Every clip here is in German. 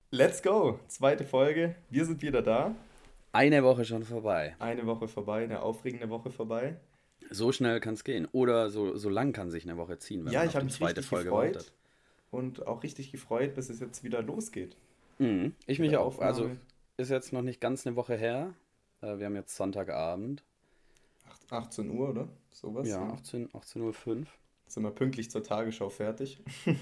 Let's go! Zweite Folge. Wir sind wieder da. Eine Woche schon vorbei. Eine Woche vorbei, eine aufregende Woche vorbei. So schnell kann es gehen. Oder so lang kann sich eine Woche ziehen, wenn Ja, man ich auf habe die mich zweite richtig Folge gefreut wartet. und auch richtig gefreut, bis es jetzt wieder losgeht Ich mit mich der auch. Also Aufnahme. ist jetzt noch nicht ganz eine Woche her. Wir haben jetzt Sonntagabend. 18 Uhr, oder? Sowas, Ja, ja. 18:05 Uhr. Sind wir pünktlich zur Tagesschau fertig.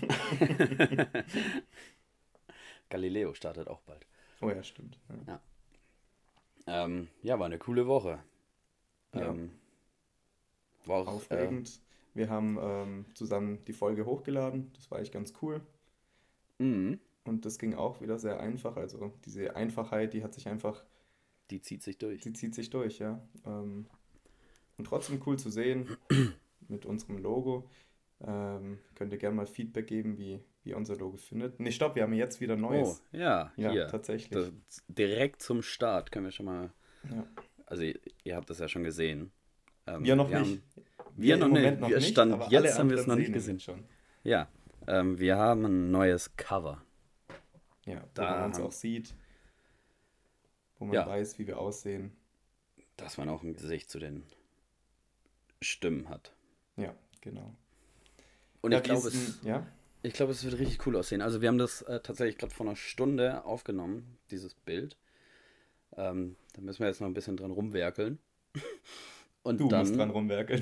Galileo startet auch bald. Oh ja, stimmt. Ja, Ja. Ja, war eine coole Woche. ja, Ähm, war auch, aufregend. Wir haben zusammen die Folge hochgeladen. Das war echt ganz cool. mhm, Und das ging auch wieder sehr einfach. Also diese Einfachheit, die hat sich einfach, die zieht sich durch. die zieht sich durch, ja. Und trotzdem cool zu sehen mit unserem Logo. Könnt ihr gerne mal Feedback geben, wie ihr unser Logo findet. Nee, stopp, wir haben jetzt wieder Oh, Neues. ja, Ja, hier. tatsächlich. Das, direkt zum Start können wir schon mal. Ja. Also, ihr habt das ja schon gesehen. Wir noch Wir nicht. haben Wir Wir noch im nicht. Moment noch Wir nicht, stand aber alle jetzt haben wir es anderen noch nicht sehen ihn gesehen. jetzt schon. Ja, wir haben ein neues Cover. Ja, wo man Da uns auch haben, sieht, wo man ja, weiß, wie wir aussehen. dass man auch ein Gesicht zu den Stimmen hat. Ja, genau. Und Ja, wie ist denn, ja? ich glaube, es wird richtig cool aussehen. Also wir haben das tatsächlich gerade vor einer Stunde aufgenommen, dieses Bild. Da müssen wir jetzt noch ein bisschen dran rumwerkeln. Und Du musst dran dann, rumwerkeln.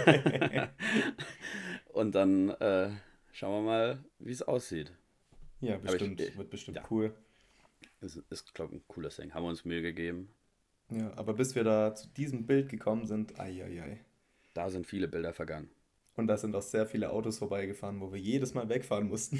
und dann schauen wir mal, wie es aussieht. Ja, Aber bestimmt. Wird bestimmt ja, cool. es ist, glaube ich, ein cooles Ding. Haben wir uns Mühe gegeben. Ja, aber bis wir da zu diesem Bild gekommen sind, ei, ei, ei. Da sind viele Bilder vergangen. Und da sind auch sehr viele Autos vorbeigefahren, wo wir jedes Mal wegfahren mussten.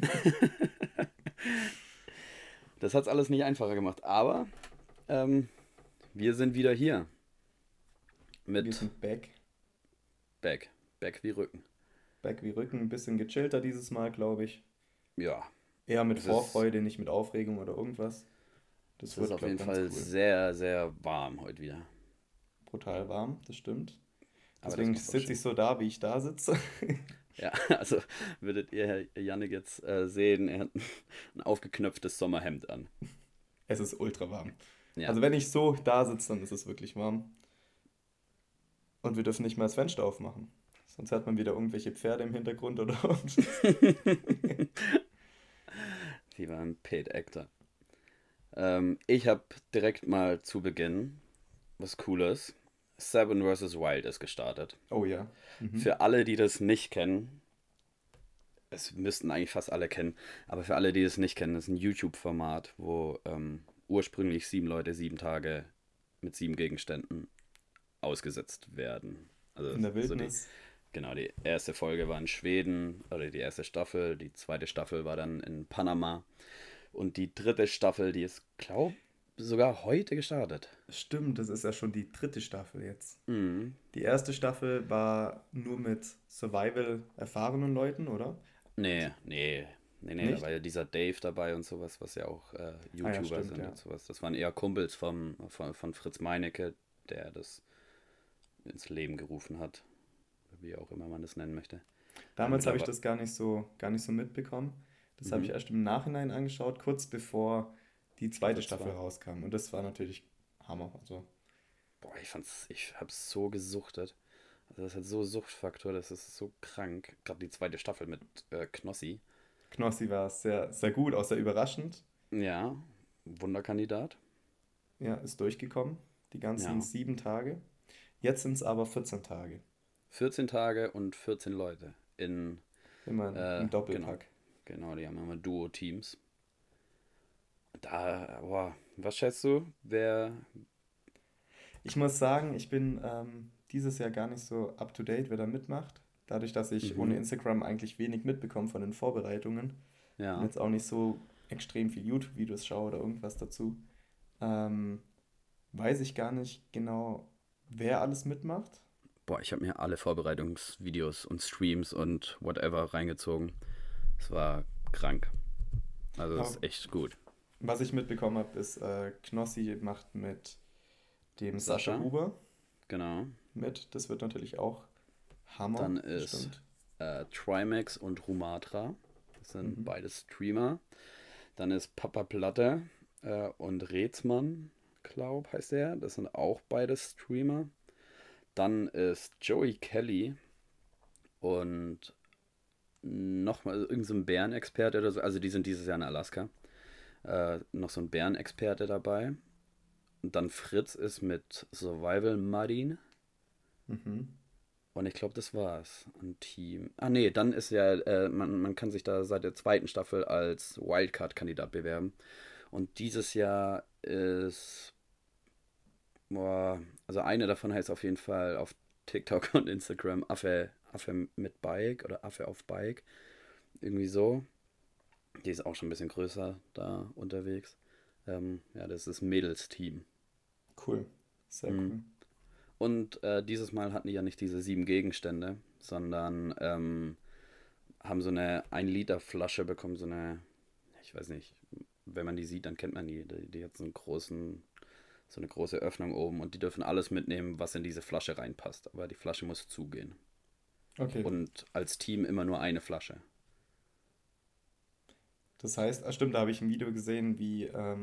Das hat es alles nicht einfacher gemacht. Aber ähm, wir sind wieder hier Wir mit sind back. Back. Back wie Rücken. Back wie Rücken, ein bisschen gechillter dieses Mal, glaube ich. Ja, Eher mit es ist, Vorfreude, nicht mit Aufregung oder irgendwas. es Das ist wird, auf glaube ich, jeden ganz Fall cool. sehr, sehr warm heute wieder. Brutal warm, das stimmt. Aber das Deswegen macht auch sitze ich Sinn. so da, wie ich da sitze. Ja, also würdet ihr Herr Jannik jetzt sehen, er hat ein aufgeknöpftes Sommerhemd an. Es ist ultra warm. Ja, Also wenn ich so da sitze, dann ist es wirklich warm. Und wir dürfen nicht mal das Fenster aufmachen. Sonst hört man wieder irgendwelche Pferde im Hintergrund oder irgendwas. wie beim Paid Actor. Ich habe direkt mal zu Beginn was Cooles. Seven vs. Wild ist gestartet. Oh ja. Mhm. Für alle, die das nicht kennen, es müssten eigentlich fast alle kennen, aber für alle, die es nicht kennen, ist ein YouTube-Format, wo ursprünglich 7 Leute 7 Tage mit 7 Gegenständen ausgesetzt werden. Also In der so die, Wildnis. genau, die erste Folge war in Schweden, oder die erste Staffel, die zweite Staffel war dann in Panama und die dritte Staffel, die ist, glaube sogar heute gestartet. Stimmt, das ist ja schon die dritte Staffel jetzt. Mhm. Die erste Staffel war nur mit Survival erfahrenen Leuten, oder? Nee, nee, nee, da Nicht? war ja dieser Dave dabei und sowas, was ja auch Ah ja, YouTuber stimmt, sind ja. und sowas. Das waren eher Kumpels von Fritz Meinecke, der das ins Leben gerufen hat, wie auch immer man das nennen möchte. Damals habe ich Mittlerweile. das gar nicht so mitbekommen. Das habe ich Mhm. erst im Nachhinein angeschaut, kurz bevor die zweite Staffel Staffel 2. rauskam. Und das war natürlich Hammer. Also, Boah, ich hab's so gesuchtet. Also das hat so Suchtfaktor, das ist so krank. Gerade die zweite Staffel mit Knossi. Knossi war sehr, sehr gut, auch sehr überraschend. Ja, Wunderkandidat. Ja, ist durchgekommen. Die ganzen Ja. 7 Tage. Jetzt sind es aber 14 Tage. 14 Tage und 14 Leute in, Immer im genau, Doppelpack. genau, die haben immer Duo-Teams. Da, boah, was schätzt du? Ich muss sagen, ich bin dieses Jahr gar nicht so up to date, wer da mitmacht. Dadurch, dass ich ohne Mhm, Instagram eigentlich wenig mitbekomme von den Vorbereitungen und ja. jetzt auch nicht so extrem viel YouTube-Videos schaue oder irgendwas dazu, ähm, weiß ich gar nicht genau, wer alles mitmacht. Boah, ich habe mir alle Vorbereitungsvideos und Streams und whatever reingezogen. Es war krank. Also es Aber ist echt gut. was ich mitbekommen habe, ist, Knossi macht mit dem Sascha Sascha, Huber genau. mit. Das wird natürlich auch Hammer, Dann ist bestimmt. Trimax und Rumatra. Das sind Mhm. beide Streamer. Dann ist Papa Platte und Rätsmann, glaub, heißt der. Das sind auch beide Streamer. Dann ist Joey Kelly und nochmal irgend so ein Bärenexperte oder so. Also die sind dieses Jahr in Alaska. Noch so ein Bärenexperte dabei. Und dann Fritz ist mit Survival Marine. Mhm. Und ich glaube, das war's. Ein Team. Ah, nee, dann ist ja, man kann sich da seit der zweiten Staffel als Wildcard-Kandidat bewerben. Und dieses Jahr ist, boah, also eine davon heißt auf jeden Fall auf TikTok und Instagram Affe mit Bike oder Affe auf Bike. Irgendwie so. Die ist auch schon ein bisschen größer da unterwegs. Ja, das ist ein Mädels-Team. Cool. Sehr Mhm. cool. Und dieses Mal hatten die ja nicht diese 7 Gegenstände, sondern haben so eine 1 Liter Flasche bekommen, so eine, ich weiß nicht, wenn man die sieht, dann kennt man die. Die hat so eine große Öffnung oben und die dürfen alles mitnehmen, was in diese Flasche reinpasst. Aber die Flasche muss zugehen. Okay. Und als Team immer nur eine Flasche. Das heißt, stimmt, da habe ich ein Video gesehen, wie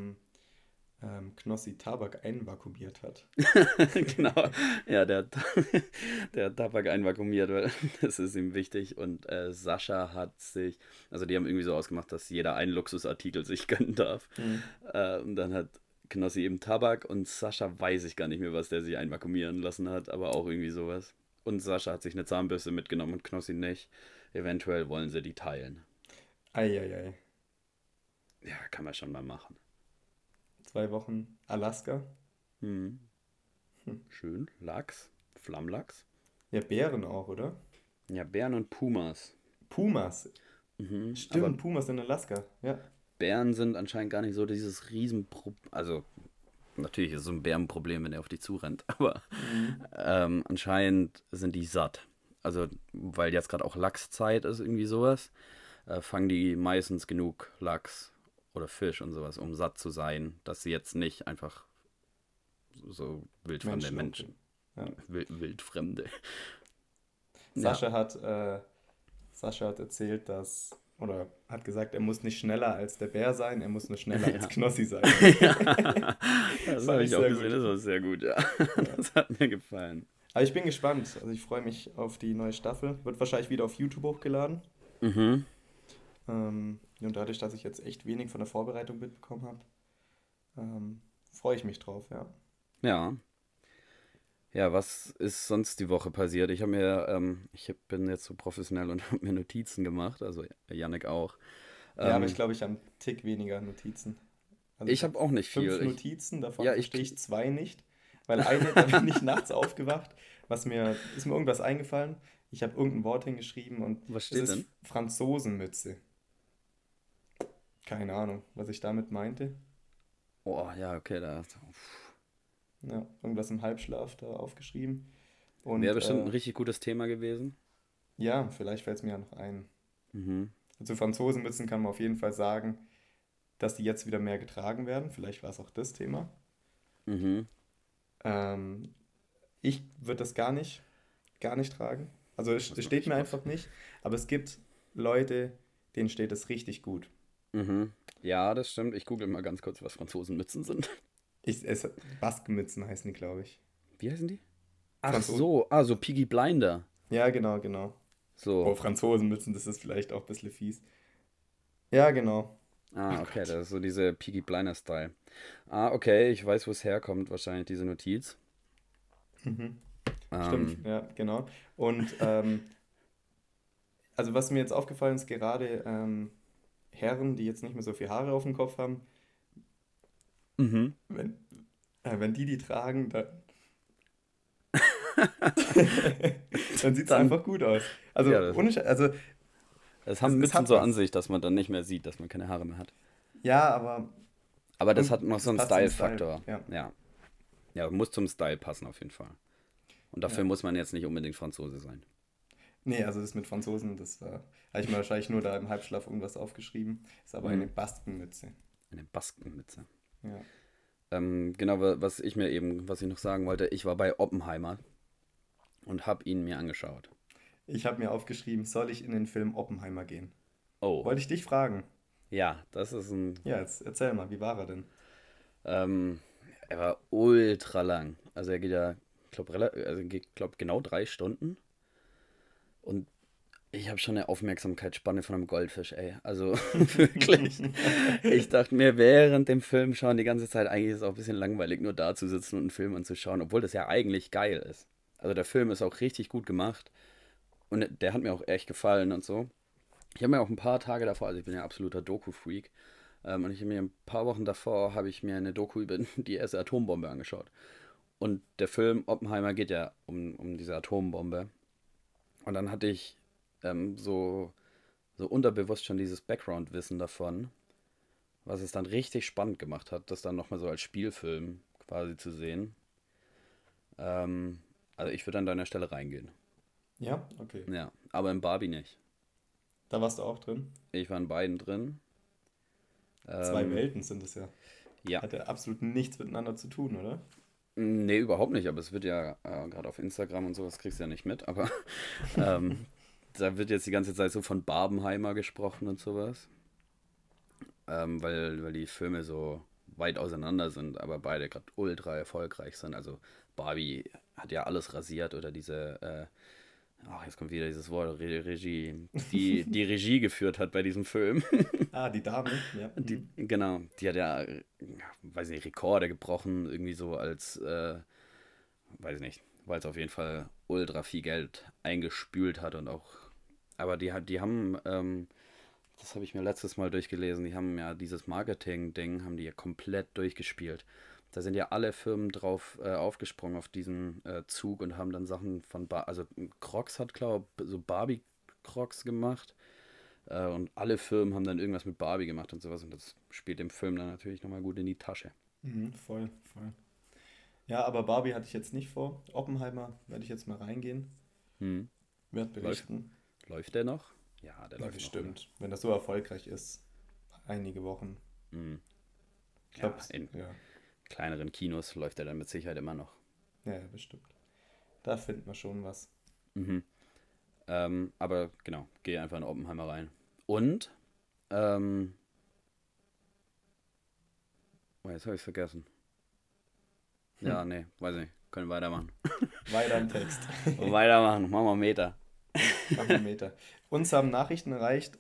Knossi Tabak einvakuumiert hat. Genau, ja, der hat Tabak einvakuumiert, weil das ist ihm wichtig. Und Sascha hat sich, also die haben irgendwie so ausgemacht, dass jeder einen Luxusartikel sich gönnen darf. Hm. Und dann hat Knossi eben Tabak und Sascha weiß ich gar nicht mehr, was der sich einvakuumieren lassen hat, aber auch irgendwie sowas. Und Sascha hat sich eine Zahnbürste mitgenommen und Knossi nicht. Eventuell wollen sie die teilen. Eieiei. Ja, kann man schon mal machen. 2 Wochen Alaska. Hm. Hm. Schön. Lachs. Flammlachs. Ja, Bären auch, oder? Ja, Bären und Pumas. Pumas. Aber Stimmt, Pumas in Alaska. Ja. Bären sind anscheinend gar nicht so dieses Riesenproblem. Also, natürlich ist es so ein Bärenproblem, wenn er auf dich zurennt. Aber Mhm. anscheinend sind die satt. Also, weil jetzt gerade auch Lachszeit ist, irgendwie sowas, fangen die meistens genug Lachs oder Fisch und sowas, um satt zu sein, dass sie jetzt nicht einfach so wildfremde Menschen Menschen, umbringen. Ja. wildfremde. Ja, Sascha hat, äh, Sascha hat erzählt, oder hat gesagt, er muss nicht schneller als der Bär sein, er muss nur schneller als ja. Knossi sein. Ja, das Fand habe ich ich auch sehr gesehen, gut. das war sehr gut, ja. Ja. Das hat mir gefallen. Aber ich bin gespannt. Also ich freue mich auf die neue Staffel. Wird wahrscheinlich wieder auf YouTube hochgeladen. Mhm. Und dadurch, dass ich jetzt echt wenig von der Vorbereitung mitbekommen habe, freue ich mich drauf, ja. Ja. Ja, was ist sonst die Woche passiert? Bin jetzt so professionell und habe mir Notizen gemacht, also Yannick auch. Ja, aber ich Ähm, glaube, ich habe einen Tick weniger Notizen. Also ich Ich habe habe auch nicht 5 viel. Notizen, davon Ja, verstehe ich 2 nicht. Weil eine, da bin ich nachts aufgewacht, ist mir irgendwas eingefallen. Ich habe irgendein Wort hingeschrieben und Was es steht ist denn? Franzosenmütze. Keine Ahnung, was ich damit meinte. Oh, ja, okay, Ja, irgendwas im Halbschlaf da aufgeschrieben. wäre Und bestimmt ein richtig gutes Thema gewesen. ja, vielleicht fällt es mir ja noch ein. Mhm. Zu Franzosenmützen kann man auf jeden Fall sagen, dass die jetzt wieder mehr getragen werden. Vielleicht war es auch das Thema. Mhm. Ähm, Ich würde das gar nicht tragen. Also es Was, steht mir was? einfach nicht. Aber es gibt Leute, denen steht es richtig gut. Mhm. Ja, das stimmt. Ich google mal ganz kurz, was Franzosenmützen sind. Baskenmützen heißen die, glaube ich. Wie heißen die? Ach Franzosen. so, so Peaky Blinder. Ja, genau, genau. Oh, So. Franzosenmützen, das ist vielleicht auch ein bisschen fies. Ja, genau. Ah, Ach okay, Gott. das ist so diese Peaky Blinder-Style. Ah, okay, ich weiß, wo es herkommt, wahrscheinlich diese Notiz. Mhm. Stimmt, Ähm, ja, genau. Und also was mir jetzt aufgefallen ist, gerade Herren, die jetzt nicht mehr so viel Haare auf dem Kopf haben, mhm. wenn, wenn die tragen, dann sieht es Dann, einfach gut aus. Also, ja, das, also das es, haben es Mützen hat so an was. sich, dass man dann nicht mehr sieht, dass man keine Haare mehr hat. Ja, aber Aber das hat noch so das einen passt zum Style. Style-Faktor. Ja. Ja. Ja, muss zum Style passen auf jeden Fall. Und dafür Ja. muss man jetzt nicht unbedingt Franzose sein. Nee, also das mit Franzosen, habe ich mir wahrscheinlich nur da im Halbschlaf irgendwas aufgeschrieben. Ist aber eine Mhm. Baskenmütze. Eine Baskenmütze. Ja. Genau, was ich noch sagen wollte, ich war bei Oppenheimer und habe ihn mir angeschaut. Ich habe mir aufgeschrieben, soll ich in den Film Oppenheimer gehen? Oh, Wollte ich dich fragen. Ja, das ist ein. Ja, jetzt erzähl mal, wie war er denn? Ähm, Er war ultra lang. Also er geht ja, glaub, genau 3 Stunden. Und ich habe schon eine Aufmerksamkeitsspanne von einem Goldfisch, ey. Also wirklich. Ich dachte mir während dem Film schauen die ganze Zeit, eigentlich ist es auch ein bisschen langweilig, nur da zu sitzen und einen Film anzuschauen, obwohl das ja eigentlich geil ist. Also der Film ist auch richtig gut gemacht und der hat mir auch echt gefallen und so. Ich habe mir auch ein paar Tage davor, also ich bin ja absoluter Doku-Freak, und ich habe mir ein paar Wochen davor, habe ich mir eine Doku über die erste Atombombe angeschaut. Und der Film Oppenheimer geht ja um diese Atombombe. Und dann hatte ich so unterbewusst schon dieses Background-Wissen davon, was es dann richtig spannend gemacht hat, das dann nochmal so als Spielfilm quasi zu sehen. Ähm, also ich würde an deiner Stelle reingehen. Ja, okay. Ja, aber in Barbie nicht. Da warst du auch drin. Ich war in beiden drin. Zwei Ähm, Welten sind es ja. ja, Hat ja absolut nichts miteinander zu tun, oder? nee, überhaupt nicht, aber es wird ja gerade auf Instagram und sowas kriegst du ja nicht mit, aber ähm, da wird jetzt die ganze Zeit so von Barbenheimer gesprochen und sowas, weil die Filme so weit auseinander sind, aber beide gerade ultra erfolgreich sind. Also Barbie hat ja alles rasiert oder jetzt kommt wieder dieses Wort, Regie, die Regie geführt hat bei diesem Film. Ah, die Dame, ja. Die, genau, die hat ja, weiß nicht, Rekorde gebrochen, irgendwie so als, weiß ich nicht, weil es auf jeden Fall ultra viel Geld eingespült hat und auch, aber die haben, das habe ich mir letztes Mal durchgelesen, die haben ja dieses Marketing-Ding, haben die ja komplett durchgespielt. Da sind ja alle Firmen drauf aufgesprungen auf diesen Zug und haben dann Sachen also Crocs hat, glaube ich, so Barbie-Crocs gemacht. Und alle Firmen haben dann irgendwas mit Barbie gemacht und sowas. Und das spielt dem Film dann natürlich nochmal gut in die Tasche. Voll, voll. Ja, aber Barbie hatte ich jetzt nicht vor. Oppenheimer werde ich jetzt mal reingehen. Hm. Werde Läuft, berichten. läuft der noch? Ja, der Ja, läuft noch, oder? bestimmt. Wenn das so erfolgreich ist, einige Wochen. Hm. Ich glaube, Ja, in ja, kleineren Kinos läuft der dann mit Sicherheit immer noch. ja, ja, bestimmt. Da findet man schon was. Mhm. Aber genau, gehe einfach in Oppenheimer rein. Und, ähm, oh, jetzt habe ich es vergessen. Hm. Ja, nee, weiß nicht. Können weitermachen. Weiter im Text. Weitermachen, machen wir Meter. Machen wir Meter. Uns haben Nachrichten erreicht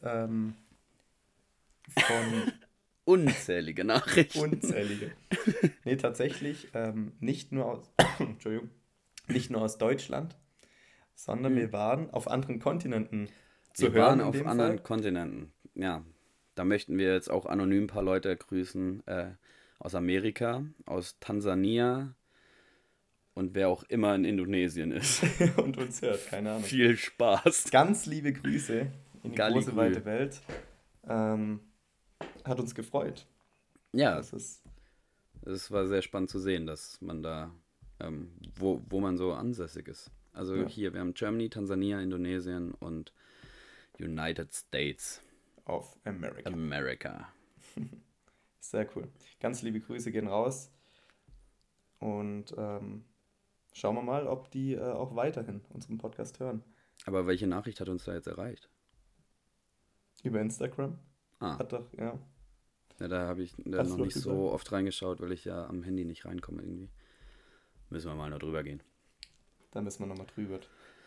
von Unzählige Nachrichten. unzählige. Nee, tatsächlich nicht nur aus, Entschuldigung, nicht nur aus Deutschland, sondern Hm. wir waren auf anderen Kontinenten zu Wir hören waren in auf dem anderen Fall. Kontinenten. Ja, da möchten wir jetzt auch anonym ein paar Leute grüßen. Aus Amerika, aus Tansania und wer auch immer in Indonesien ist. Und uns hört, keine Ahnung. Viel Spaß. Ganz liebe Grüße in die große, Galligrü. weite Welt. Ähm, Hat uns gefreut. Ja, Das ist, es war sehr spannend zu sehen, dass man da, wo man so ansässig ist. Also ja, hier, wir haben Germany, Tansania, Indonesien und United States auf America. America. Sehr cool. Ganz liebe Grüße gehen raus und schauen wir mal, ob die auch weiterhin unseren Podcast hören. Aber welche Nachricht hat uns da jetzt erreicht? Über Instagram. Ah, Hat doch, ja, ja, da habe ich da hast noch du doch nicht gesagt. so oft reingeschaut, weil ich ja am Handy nicht reinkomme irgendwie. Müssen wir mal noch drüber gehen. Da müssen wir nochmal drüber.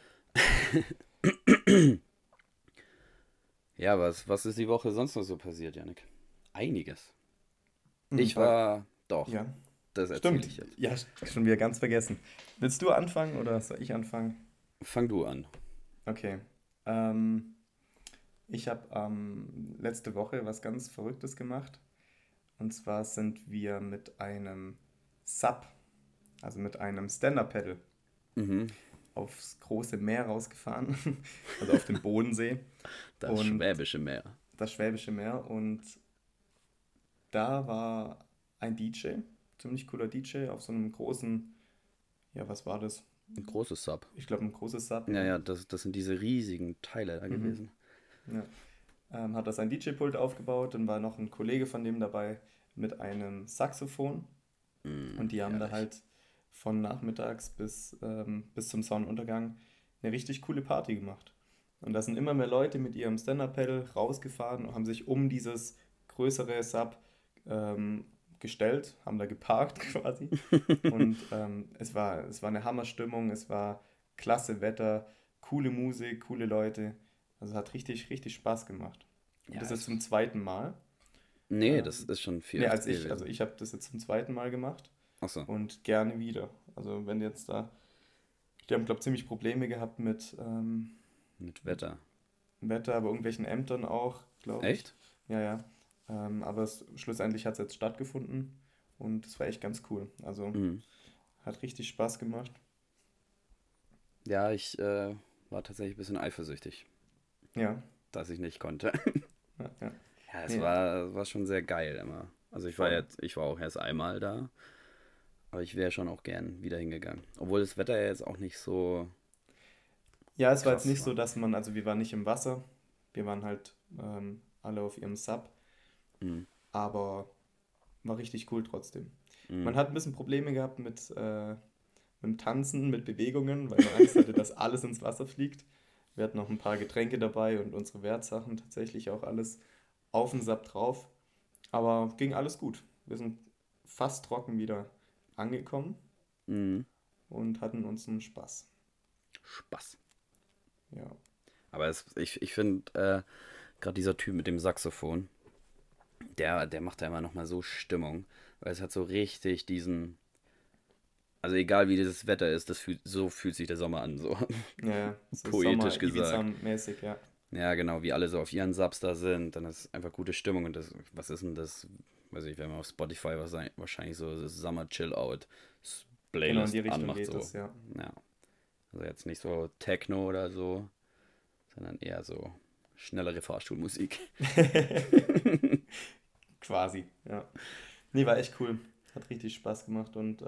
Ja, was ist die Woche sonst noch so passiert, Janik? Einiges. Hm, Ich war, doch, ja, das erzähle stimmt. ich jetzt. Ja, schon wieder ganz vergessen. Willst du anfangen oder soll ich anfangen? Fang du an. Okay. Ich habe letzte Woche was ganz Verrücktes gemacht. Und zwar sind wir mit einem SUP, also mit einem Stand-Up-Paddle, Mhm. aufs große Meer rausgefahren, also auf den Bodensee Das und Schwäbische Meer. das Schwäbische Meer. Und da war ein DJ, ziemlich cooler DJ, auf so einem großen, ja, was war das? Ein großes Sub. Ich glaube, ein großes SUP, Ja, ja. ja, das sind diese riesigen Teile da Mhm. gewesen. Ja. Hat da sein DJ-Pult aufgebaut, dann war noch ein Kollege von dem dabei mit einem Saxophon und die haben da Herrlich. halt von nachmittags bis zum Sonnenuntergang eine richtig coole Party gemacht. Und da sind immer mehr Leute mit ihrem Stand-Up-Paddle rausgefahren und haben sich um dieses größere Sub gestellt, haben da geparkt quasi. Und es war eine Hammerstimmung, es war klasse Wetter, coole Musik, coole Leute. Also hat richtig, richtig Spaß gemacht. Und Ja, das ist zum zweiten Mal. nee, das Ähm, ist schon viel nee, also gewesen. ich habe das jetzt zum zweiten Mal gemacht Achso, und gerne wieder. Also wenn jetzt da, die haben glaube ich ziemlich Probleme gehabt mit mit Wetter. Wetter, aber irgendwelchen Ämtern auch, glaube ich. Echt? Ja, ja. Aber schlussendlich hat es jetzt stattgefunden und es war echt ganz cool. Also Mhm. hat richtig Spaß gemacht. Ja, ich war tatsächlich ein bisschen eifersüchtig, Ja, dass ich nicht konnte. ja, ja. Ja, Nee, es war schon sehr geil immer. Also voll. ich war auch erst einmal da, aber ich wäre schon auch gern wieder hingegangen. Obwohl das Wetter ja jetzt auch nicht so Ja, es war jetzt krass nicht so, war. also wir waren nicht im Wasser. Wir waren halt alle auf ihrem Sub, Mhm. aber war richtig cool trotzdem. Man Mhm. hat ein bisschen Probleme gehabt mit dem Tanzen, mit Bewegungen, weil man Angst hatte, dass alles ins Wasser fliegt. Wir hatten noch ein paar Getränke dabei und unsere Wertsachen tatsächlich auch alles auf den Sub drauf. Aber ging alles gut. Wir sind fast trocken wieder angekommen Mhm. und hatten uns einen Spaß. Spaß. Ja. Aber ich finde, gerade dieser Typ mit dem Saxophon, der macht da immer nochmal so Stimmung, weil es hat so richtig diesen, also egal wie dieses Wetter ist, so fühlt sich der Sommer an, so Ja, ja, so poetisch gesagt. Sommer-Ibiza-mäßig, ja. Ja, genau, wie alle so auf ihren Subs da sind, dann ist einfach gute Stimmung und das, was ist denn das? Weiß ich, wenn man auf Spotify wahrscheinlich so das Summer Chill Out Genau in die Playlist Richtung anmacht, geht so. das, ja. Ja, also jetzt nicht so Techno oder so, sondern eher so schnellere Fahrstuhlmusik. Quasi, ja. Nee, war echt cool. Hat richtig Spaß gemacht. Und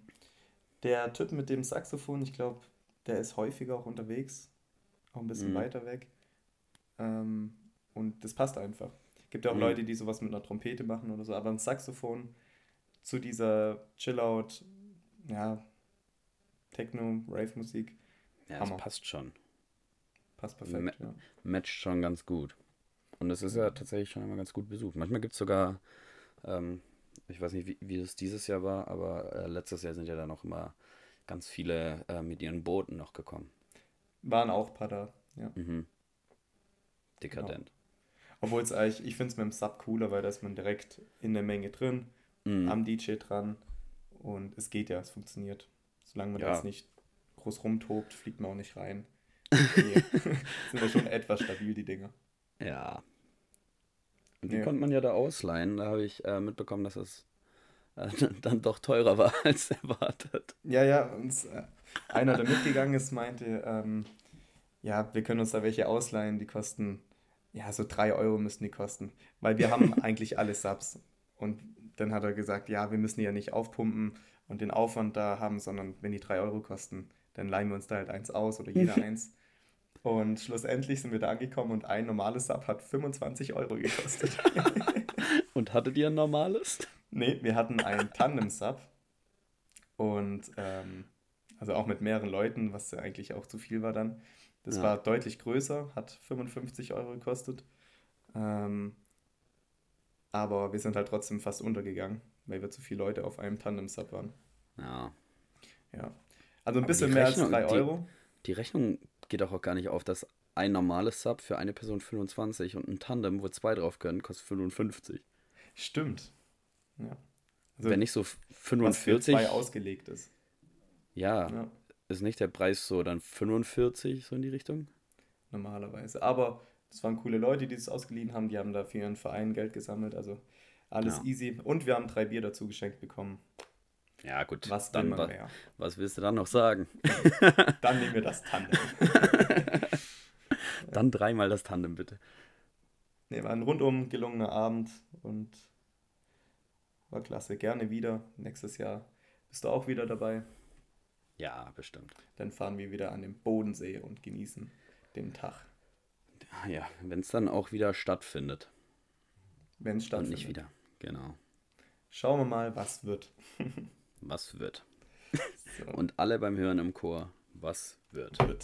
der Typ mit dem Saxophon, ich glaube, der ist häufiger auch unterwegs, auch ein bisschen Mhm. weiter weg. Ähm, und das passt einfach. Gibt ja auch Mhm. Leute, die sowas mit einer Trompete machen oder so, aber ein Saxophon zu dieser Chill-Out, ja, Techno, Rave-Musik, Ja, es Hammer. passt schon. Passt Ma perfekt, ja. Matcht schon ganz gut. Und es ist ja Genau. tatsächlich schon immer ganz gut besucht. Manchmal gibt es sogar, ähm, ich weiß nicht, wie es dieses Jahr war, aber letztes Jahr sind ja da noch immer ganz viele mit ihren Booten noch gekommen. Waren auch ein paar da, ja, Mhm. genau. Dekadent. Obwohl es eigentlich, ich finde es mit dem Sub cooler, weil da ist man direkt in der Menge drin, Mhm. am DJ dran und es geht ja, es funktioniert. Solange man da jetzt Ja, nicht groß rumtobt, fliegt man auch nicht rein. Die sind ja schon etwas stabil, die Dinger. ja. Und die Ja, konnte man ja da ausleihen. Da habe ich mitbekommen, dass es dann doch teurer war als erwartet. ja, ja, uns, einer, der mitgegangen ist, meinte, ja, wir können uns da welche ausleihen, die kosten, ja, so 3 Euro müssten die kosten, weil wir haben eigentlich alle Subs. Und dann hat er gesagt, ja, wir müssen die ja nicht aufpumpen und den Aufwand da haben, sondern wenn die 3 Euro kosten, dann leihen wir uns da halt eins aus oder jeder eins. Und schlussendlich sind wir da angekommen und ein normales Sub hat 25 Euro gekostet. Und hattet ihr ein normales? Nee, wir hatten ein Tandem-Sub und also auch mit mehreren Leuten, was ja eigentlich auch zu viel war dann. Das Ja, war deutlich größer, hat 55 Euro gekostet. Ähm, aber wir sind halt trotzdem fast untergegangen, weil wir zu viele Leute auf einem Tandem-Sub waren. ja. Ja. Also ein Aber bisschen mehr als 3 Euro. die Rechnung geht auch gar nicht auf, dass ein normales Sub für eine Person 25 und ein Tandem, wo zwei drauf können, kostet 55. Stimmt. Ja. Also Wenn nicht so was für zwei 45, ausgelegt ist. ja, Ja, ist nicht der Preis so dann 45, so in die Richtung? normalerweise. Aber das waren coole Leute, die das ausgeliehen haben. Die haben da für ihren Verein Geld gesammelt. Also alles Ja. easy. Und wir haben 3 Bier dazu geschenkt bekommen. Ja, gut, Was will man mehr? was willst du dann noch sagen? Eben. Dann nehmen wir das Tandem. Ja. Dann dreimal das Tandem, bitte. Nee, war ein rundum gelungener Abend und war klasse. Gerne wieder. Nächstes Jahr bist du auch wieder dabei. Ja, bestimmt. Dann fahren wir wieder an den Bodensee und genießen den Tag, Ja, wenn es dann auch wieder stattfindet wenn es und nicht stattfindet. wieder. Genau. Schauen wir mal, was wird. Was wird? So, Und alle beim Hören im Chor. Was wird? wird.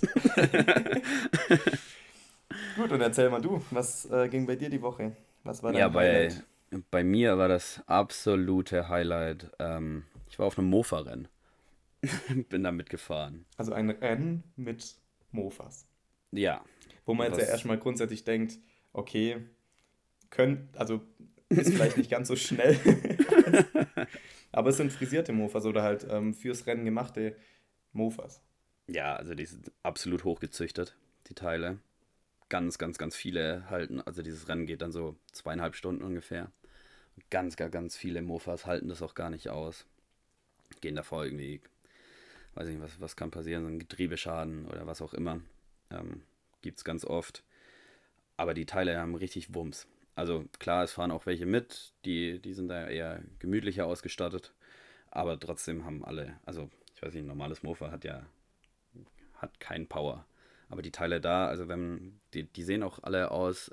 Gut, und erzähl mal du, was ging bei dir die Woche? Was war Ja, dein Highlight? Bei mir war das absolute Highlight. Ich war auf einem Mofa-Rennen. Bin da mitgefahren. Also ein Rennen mit Mofas. Ja, Wo man jetzt ja was, erstmal grundsätzlich denkt, okay, also ist vielleicht nicht ganz so schnell alles, aber es sind frisierte Mofas oder halt fürs Rennen gemachte Mofas. ja, also die sind absolut hochgezüchtet, die Teile. Ganz, ganz, ganz viele halten, also dieses Rennen geht dann so 2,5 Stunden ungefähr. Ganz, ganz, ganz viele Mofas halten das auch gar nicht aus. Gehen davor irgendwie, weiß nicht, was kann passieren, so ein Getriebeschaden oder was auch immer. Ähm, Gibt es ganz oft. Aber die Teile haben richtig Wumms. Also klar, es fahren auch welche mit, die sind da eher gemütlicher ausgestattet. Aber trotzdem haben alle, also ich weiß nicht, ein normales Mofa hat keinen Power. Aber die Teile da, also wenn, die sehen auch alle aus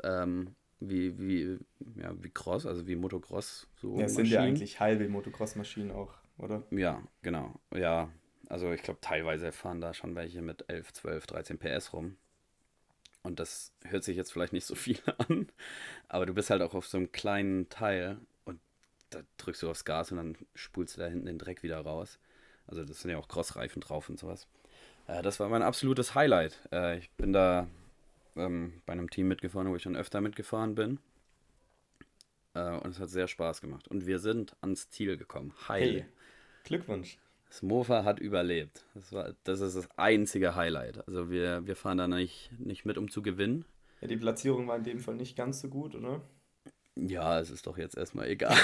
wie Cross, also wie Motocross, so Ja, es sind ja Maschinen. eigentlich halbe Motocross-Maschinen auch, oder? Ja, genau. Ja, also ich glaube, teilweise fahren da schon welche mit 11, 12, 13 PS rum. Und das hört sich jetzt vielleicht nicht so viel an, aber du bist halt auch auf so einem kleinen Teil und da drückst du aufs Gas und dann spulst du da hinten den Dreck wieder raus. Also das sind ja auch Crossreifen drauf und sowas. Das war mein absolutes Highlight. Ich bin da bei einem Team mitgefahren, wo ich schon öfter mitgefahren bin. Und es hat sehr Spaß gemacht. Und wir sind ans Ziel gekommen. Heil. Hey, Glückwunsch. Das Mofa hat überlebt. Das ist das einzige Highlight. Also wir fahren da nicht mit, um zu gewinnen. Ja, die Platzierung war in dem Fall nicht ganz so gut, oder? Ja, es ist doch jetzt erstmal egal.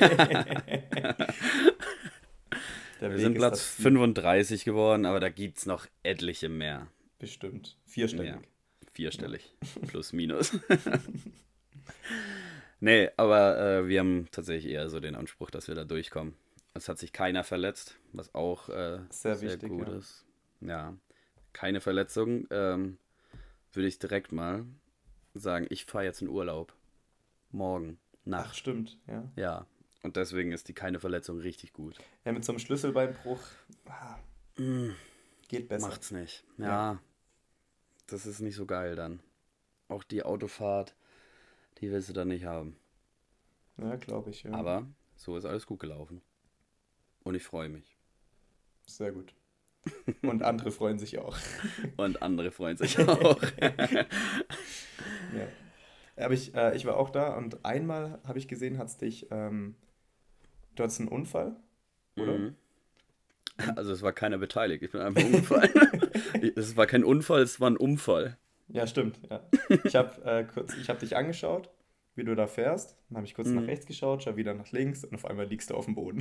Der Wir Weg sind ist Platz das Ziel. 35 geworden, aber da gibt es noch etliche mehr. Bestimmt. Ja, Vierstellig. Ja. vierstellig. Plus, minus. Nee, aber wir haben tatsächlich eher so den Anspruch, dass wir da durchkommen. Es hat sich keiner verletzt, was auch Sehr sehr wichtig, gut ja. ist. Ja, keine Verletzung. Würde ich direkt mal sagen, ich fahre jetzt in Urlaub. Morgen, Ach, Nacht. stimmt, ja. Ja. Und deswegen ist die keine Verletzung richtig gut. Ja, mit so einem Schlüsselbeinbruch Mm, geht besser. macht's nicht. Ja, Ja, das ist nicht so geil dann. Auch die Autofahrt, die willst du dann nicht haben. ja, glaube ich, ja. Aber so ist alles gut gelaufen. Und ich freue mich. Sehr gut. Und andere freuen sich auch. Und andere freuen sich auch. Ja. Aber ich war auch da und einmal habe ich gesehen, du hattest einen Unfall, oder? Mhm. Und Also es war keiner beteiligt. Ich bin einfach umgefallen. Es war kein Unfall, es war ein Unfall. ja, stimmt, ja. Ich habe dich angeschaut, wie du da fährst. Dann habe ich kurz nach Mhm. rechts geschaut, schau wieder nach links und auf einmal liegst du auf dem Boden.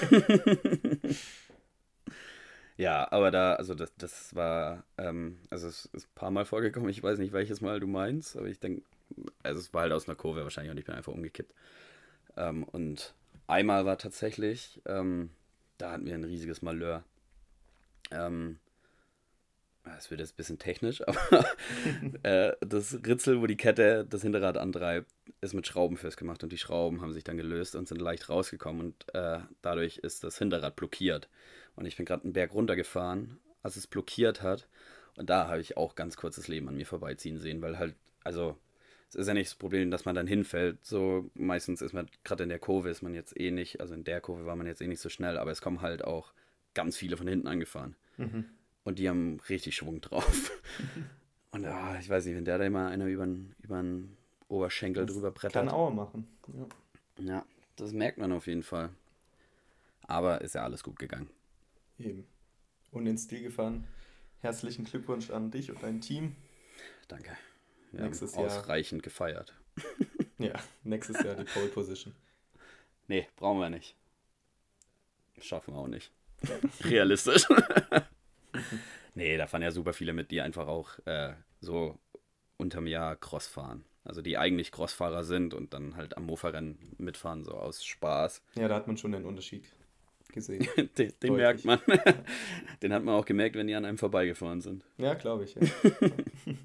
Ja, aber da, also das war, also es ist ein paar Mal vorgekommen. Ich weiß nicht, welches Mal du meinst, aber ich denke, also es war halt aus einer Kurve wahrscheinlich und ich bin einfach umgekippt. Und einmal war tatsächlich, da hatten wir ein riesiges Malheur. Ähm, Es wird jetzt ein bisschen technisch, aber das Ritzel, wo die Kette das Hinterrad antreibt, ist mit Schrauben festgemacht und die Schrauben haben sich dann gelöst und sind leicht rausgekommen und dadurch ist das Hinterrad blockiert. Und ich bin gerade einen Berg runtergefahren, als es blockiert hat und da habe ich auch ganz kurz das Leben an mir vorbeiziehen sehen, weil halt, also es ist ja nicht das Problem, dass man dann hinfällt. So meistens ist man, gerade in der Kurve ist man jetzt eh nicht, also in der Kurve war man jetzt eh nicht so schnell, aber es kommen halt auch ganz viele von hinten angefahren. Mhm. Und die haben richtig Schwung drauf. Und ich weiß nicht, wenn der da immer einer übern Oberschenkel Das drüber kann brettert. Aua machen. Ja, Ja, das merkt man auf jeden Fall. Aber ist ja alles gut gegangen. eben. Und ins Stil gefahren. Herzlichen Glückwunsch an dich und dein Team. Danke. Wir haben Nächstes Jahr, ausreichend gefeiert. ja, nächstes Jahr die Pole Position. Nee, brauchen wir nicht. Schaffen wir auch nicht. Ja. Realistisch. Nee, da fahren ja super viele mit, die einfach auch so unterm Jahr Cross fahren. Also die eigentlich Crossfahrer sind und dann halt am Mofa-Rennen mitfahren, so aus Spaß. Ja, da hat man schon den Unterschied gesehen. Den merkt Deutlich. man. Den hat man auch gemerkt, wenn die an einem vorbeigefahren sind. Ja, glaube ich, ja. Ja.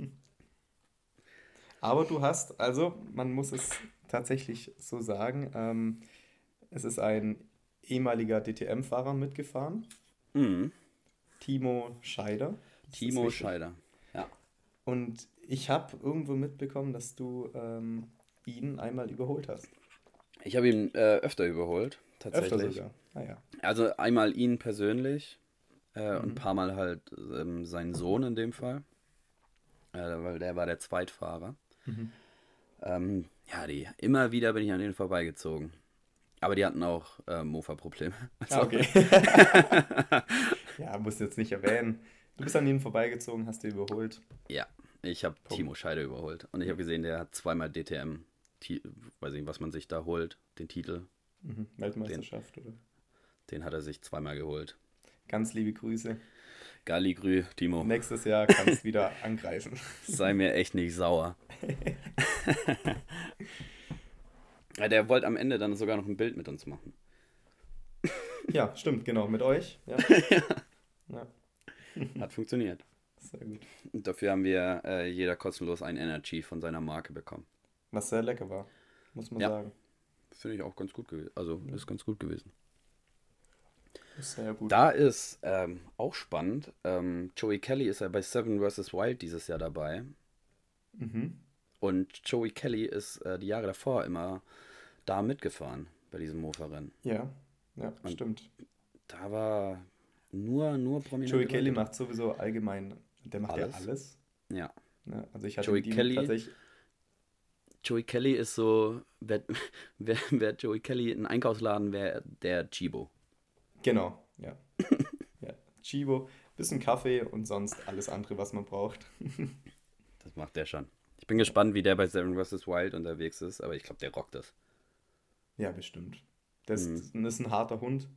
Aber du hast, also man muss es tatsächlich so sagen, es ist ein ehemaliger DTM-Fahrer mitgefahren, Mhm. Timo Scheider, ist das Timo richtig? Scheider. Ja. Und ich habe irgendwo mitbekommen, dass du ihn einmal überholt hast. Ich habe ihn öfter überholt, Öfter tatsächlich. sogar. Ah ja. Also einmal ihn persönlich und ein Mhm. paar Mal halt seinen Sohn in dem Fall, weil der war der Zweitfahrer. Mhm. Ja, immer wieder bin ich an denen vorbeigezogen. Aber die hatten auch Mofa-Probleme. Ah, Also, okay. Ja, musst du jetzt nicht erwähnen. Du bist an ihnen vorbeigezogen, hast du überholt. ja, ich habe Punkt. Timo Scheider überholt. Und ich habe gesehen, der hat zweimal DTM, weiß nicht, was man sich da holt, den Titel. Mhm. Den, Weltmeisterschaft, oder? den hat er sich zweimal geholt. Ganz liebe Grüße. Galligrü, Timo, Nächstes Jahr kannst wieder angreifen. sei mir echt nicht sauer. Ja, der wollte am Ende dann sogar noch ein Bild mit uns machen. Ja, stimmt, genau, mit euch. Ja, ja, Hat funktioniert. sehr gut. Und dafür haben wir jeder kostenlos ein Energy von seiner Marke bekommen. Was sehr lecker war, muss man Ja, sagen. finde ich auch ganz gut gewesen. Also Ja, ist ganz gut gewesen. ist sehr gut. Da ist auch spannend. Joey Kelly ist ja bei Seven vs. Wild dieses Jahr dabei. Mhm. Und Joey Kelly ist die Jahre davor immer da mitgefahren bei diesem Mofa-Rennen. Ja, ja, Und stimmt. da war nur Joey prominente Kelly Leute da. macht sowieso allgemein, der macht ja Alles. alles. Ja. Ne? Also ich hatte Joey mit ihm Kelly. tatsächlich, Joey Kelly ist so, wer Joey Kelly in einen Einkaufsladen wäre, der Chibo. genau, ja. Ja, Chibo, bisschen Kaffee und sonst alles andere, was man braucht. Das macht der schon. Ich bin gespannt, wie der bei Seven vs. Wild unterwegs ist, aber ich glaube, der rockt das. Ja, bestimmt. Das Hm. ist ein harter Hund.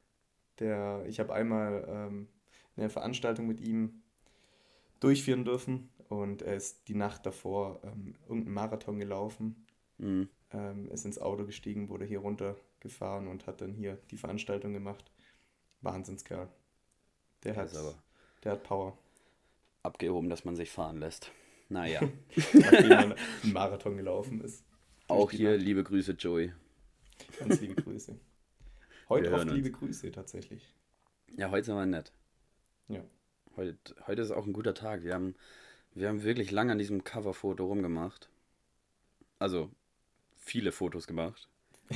Ich habe einmal eine Veranstaltung mit ihm durchführen dürfen und er ist die Nacht davor irgendeinen Marathon gelaufen, Hm. ist ins Auto gestiegen, wurde hier runtergefahren und hat dann hier die Veranstaltung gemacht. Wahnsinnskerl. Der Der hat, ist aber der hat Power. abgehoben, dass man sich fahren lässt. Naja, Nachdem man einen Marathon gelaufen ist. Durch auch die hier Nacht. liebe Grüße, Joey. Ganz liebe Grüße. Wir Heute hören oft liebe uns. Grüße tatsächlich. Ja, heute sind wir nett. Ja. Heute ist auch ein guter Tag. Wir haben wirklich lange an diesem Coverfoto rumgemacht. Also viele Fotos gemacht.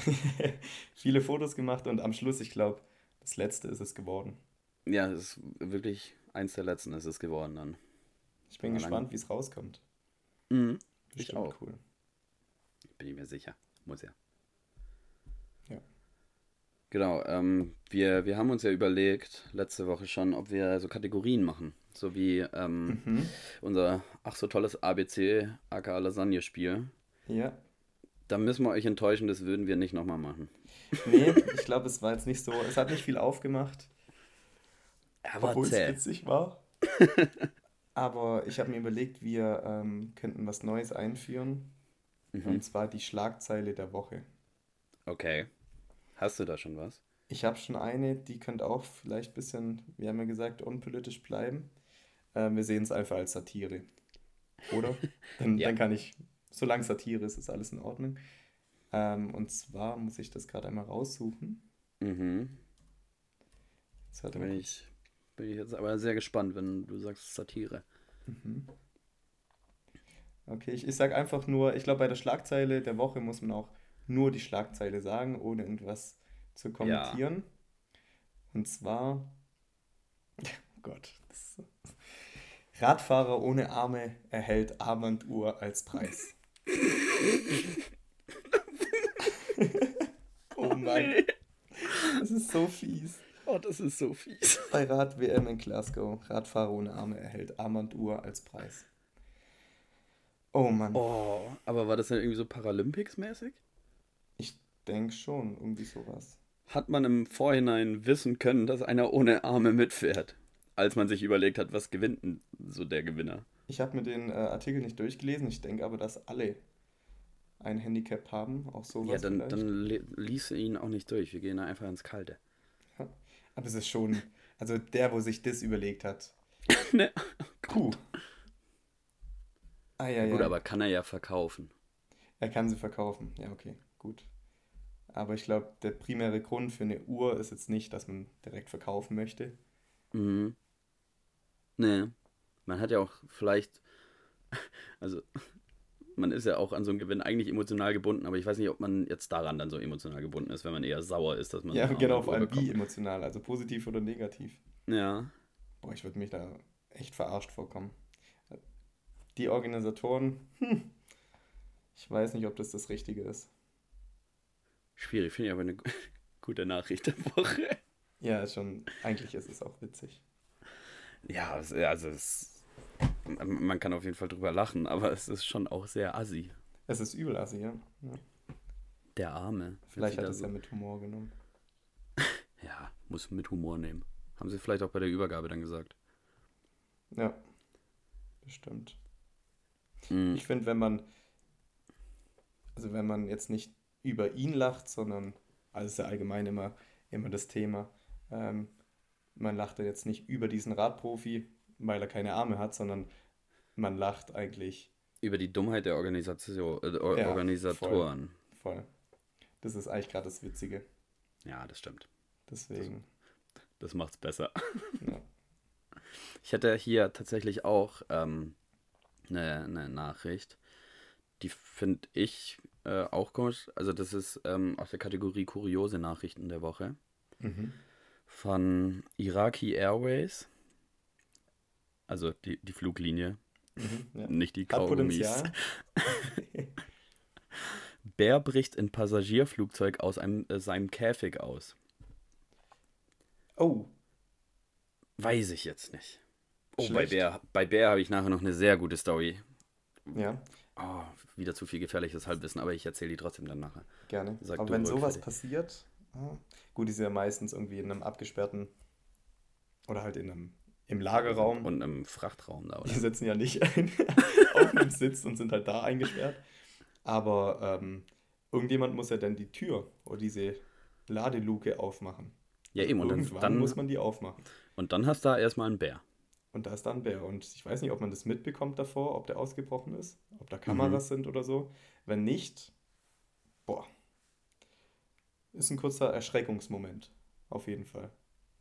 Viele Fotos gemacht und am Schluss, ich glaube, das letzte ist es geworden. Ja, es ist wirklich eins der letzten ist es geworden dann. Ich bin War lang. gespannt, wie es rauskommt. Mhm. Ich Bestimmt auch. cool. Bin ich mir sicher. Muss ja. Ja. Genau, wir haben uns ja überlegt, letzte Woche schon, ob wir so Kategorien machen. So wie Mhm. unser ach so tolles ABC, aka Lasagne-Spiel. Ja. Da müssen wir euch enttäuschen, das würden wir nicht nochmal machen. Nee, ich glaube, es war jetzt nicht so. Es hat nicht viel aufgemacht, Er war obwohl es zäh. witzig war. Aber ich habe mir überlegt, wir könnten was Neues einführen. Mhm. Und zwar die Schlagzeile der Woche. Okay. Hast du da schon was? Ich habe schon eine, die könnte auch vielleicht ein bisschen, wir haben ja gesagt, unpolitisch bleiben. Wir sehen es einfach als Satire, oder? Dann Ja. kann ich, solange Satire ist, ist alles in Ordnung. Und zwar muss ich das gerade einmal raussuchen. Mhm. Jetzt Da warte mal bin kurz. ich, bin ich jetzt aber sehr gespannt, wenn du sagst Satire. Mhm. Okay, ich sage einfach nur, ich glaube, bei der Schlagzeile der Woche muss man auch nur die Schlagzeile sagen, ohne irgendwas zu Ja. kommentieren. Und zwar, oh Gott, Radfahrer ohne Arme erhält Armbanduhr als Preis. Oh Mann, Nee. das ist so fies. Oh, das ist so fies. Bei Rad-WM in Glasgow, Radfahrer ohne Arme erhält Armbanduhr als Preis. Oh Mann, Oh, aber war das denn irgendwie so Paralympics-mäßig? ich denke schon, irgendwie sowas. Hat man im Vorhinein wissen können, dass einer ohne Arme mitfährt, als man sich überlegt hat, was gewinnt denn so der Gewinner? Ich habe mir den Artikel nicht durchgelesen, ich denke aber, dass alle ein Handicap haben, auch Ja, sowas dann vielleicht. lies ihn auch nicht durch. Wir gehen da einfach ins Kalte. Ja. Aber es ist schon, also der, wo sich das überlegt hat. Ne? Puh, Ja gut, eieiei. aber kann er ja verkaufen. Er kann sie verkaufen. Ja, okay, gut. Aber ich glaube, der primäre Grund für eine Uhr ist jetzt nicht, dass man direkt verkaufen möchte. Mhm. Ne. Man hat ja auch vielleicht, also man ist ja auch an so einen Gewinn eigentlich emotional gebunden, aber ich weiß nicht, ob man jetzt daran dann so emotional gebunden ist, wenn man eher sauer ist, dass man Ja, eine genau, vor Armbanduhr allem wie bekommt. emotional, also positiv oder negativ. Ja, Boah, ich würde mich da echt verarscht vorkommen. Die Organisatoren, ich weiß nicht, ob das Richtige ist. schwierig, finde ich aber eine gute Nachricht der Woche. Ja, ist schon, eigentlich ist es auch witzig. Ja, man kann auf jeden Fall drüber lachen, aber es ist schon auch sehr assi. Es ist übel assi, ja. Ja. Der Arme fühlt Vielleicht sich hat da es ja so. mit Humor genommen. Ja, muss mit Humor nehmen. Haben sie vielleicht auch bei der Übergabe dann gesagt. Ja, bestimmt. Mm, Ich finde, also wenn man jetzt nicht über ihn lacht, sondern, also ist ja allgemein immer das Thema, ähm, man lacht ja jetzt nicht über diesen Radprofi, weil er keine Arme hat, sondern man lacht eigentlich, über die Dummheit der ja, voll, Organisatoren. voll. Das ist eigentlich gerade das Witzige. Ja, das stimmt. Das, Deswegen, das macht's besser. ja. Ich hätte hier tatsächlich auch eine Nachricht. Die finde ich auch komisch. Also das ist aus der Kategorie kuriose Nachrichten der Woche. Mhm. Von Iraqi Airways. Also die Fluglinie, Mhm, ja. nicht die Hat Kaugummis. Potenzial. Bär bricht in Passagierflugzeug aus seinem Käfig aus. Oh, Weiß ich jetzt nicht. Oh, schlecht. Bei Bär habe ich nachher noch eine sehr gute Story. Ja, Oh, wieder zu viel gefährliches Halbwissen, aber ich erzähle die trotzdem dann nachher. gerne. Sag Aber du wenn ruhig sowas fertig. passiert, gut, die sind ja meistens irgendwie in einem abgesperrten oder halt im Lagerraum. Und im Frachtraum da, Die oder? sitzen ja nicht auf einem Sitz und sind halt da eingesperrt. Aber irgendjemand muss ja dann die Tür oder diese Ladeluke aufmachen. Ja, Also eben, irgendwann muss man die aufmachen. und dann hast du da erstmal einen Bär. Und da ist dann ein Bär. Und ich weiß nicht, ob man das mitbekommt davor, ob der ausgebrochen ist, ob da Mhm. Kameras sind oder so. Wenn nicht, boah, ist ein kurzer Erschreckungsmoment. Auf jeden Fall.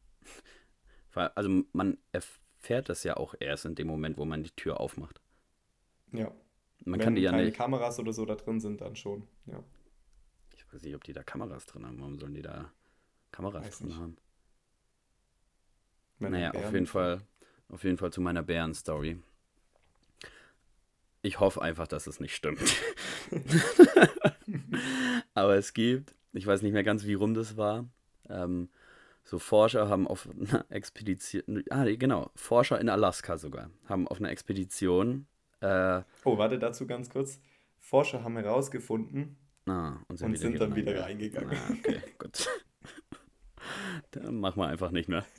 Also man erfährt das ja auch erst in dem Moment, wo man die Tür aufmacht. Ja. Man kann die Wenn ja keine nicht. Kameras oder so da drin sind, dann schon. Ja, Ich weiß nicht, ob die da Kameras drin haben. Warum sollen die da Kameras weiß drin nicht. haben? Wenn ein Naja, Bär mitfährt. auf jeden Fall zu meiner Bären-Story. Ich hoffe einfach, dass es nicht stimmt. Aber es gibt, ich weiß nicht mehr ganz, wie rum das war. Ähm, so Forscher haben auf einer Expedition, genau, Forscher in Alaska sogar, haben auf einer Expedition, äh, Oh, warte dazu ganz kurz. Forscher haben herausgefunden und sind und wieder sind hier dann wieder reingegangen. reingegangen. Okay, gut. Dann machen wir einfach nicht mehr.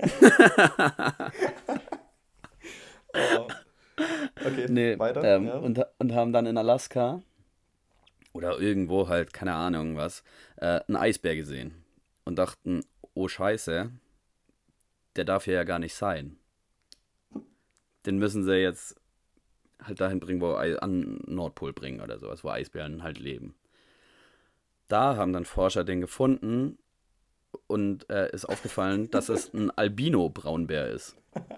Oh, okay, Nee, weiter. Ja. und haben dann in Alaska oder irgendwo halt, keine Ahnung was, einen Eisbär gesehen und dachten, oh Scheiße, der darf hier ja gar nicht sein. Den müssen sie jetzt halt dahin bringen, an Nordpol bringen oder sowas, wo Eisbären halt leben. Da haben dann Forscher den gefunden und ist aufgefallen, dass es ein Albino-Braunbär ist.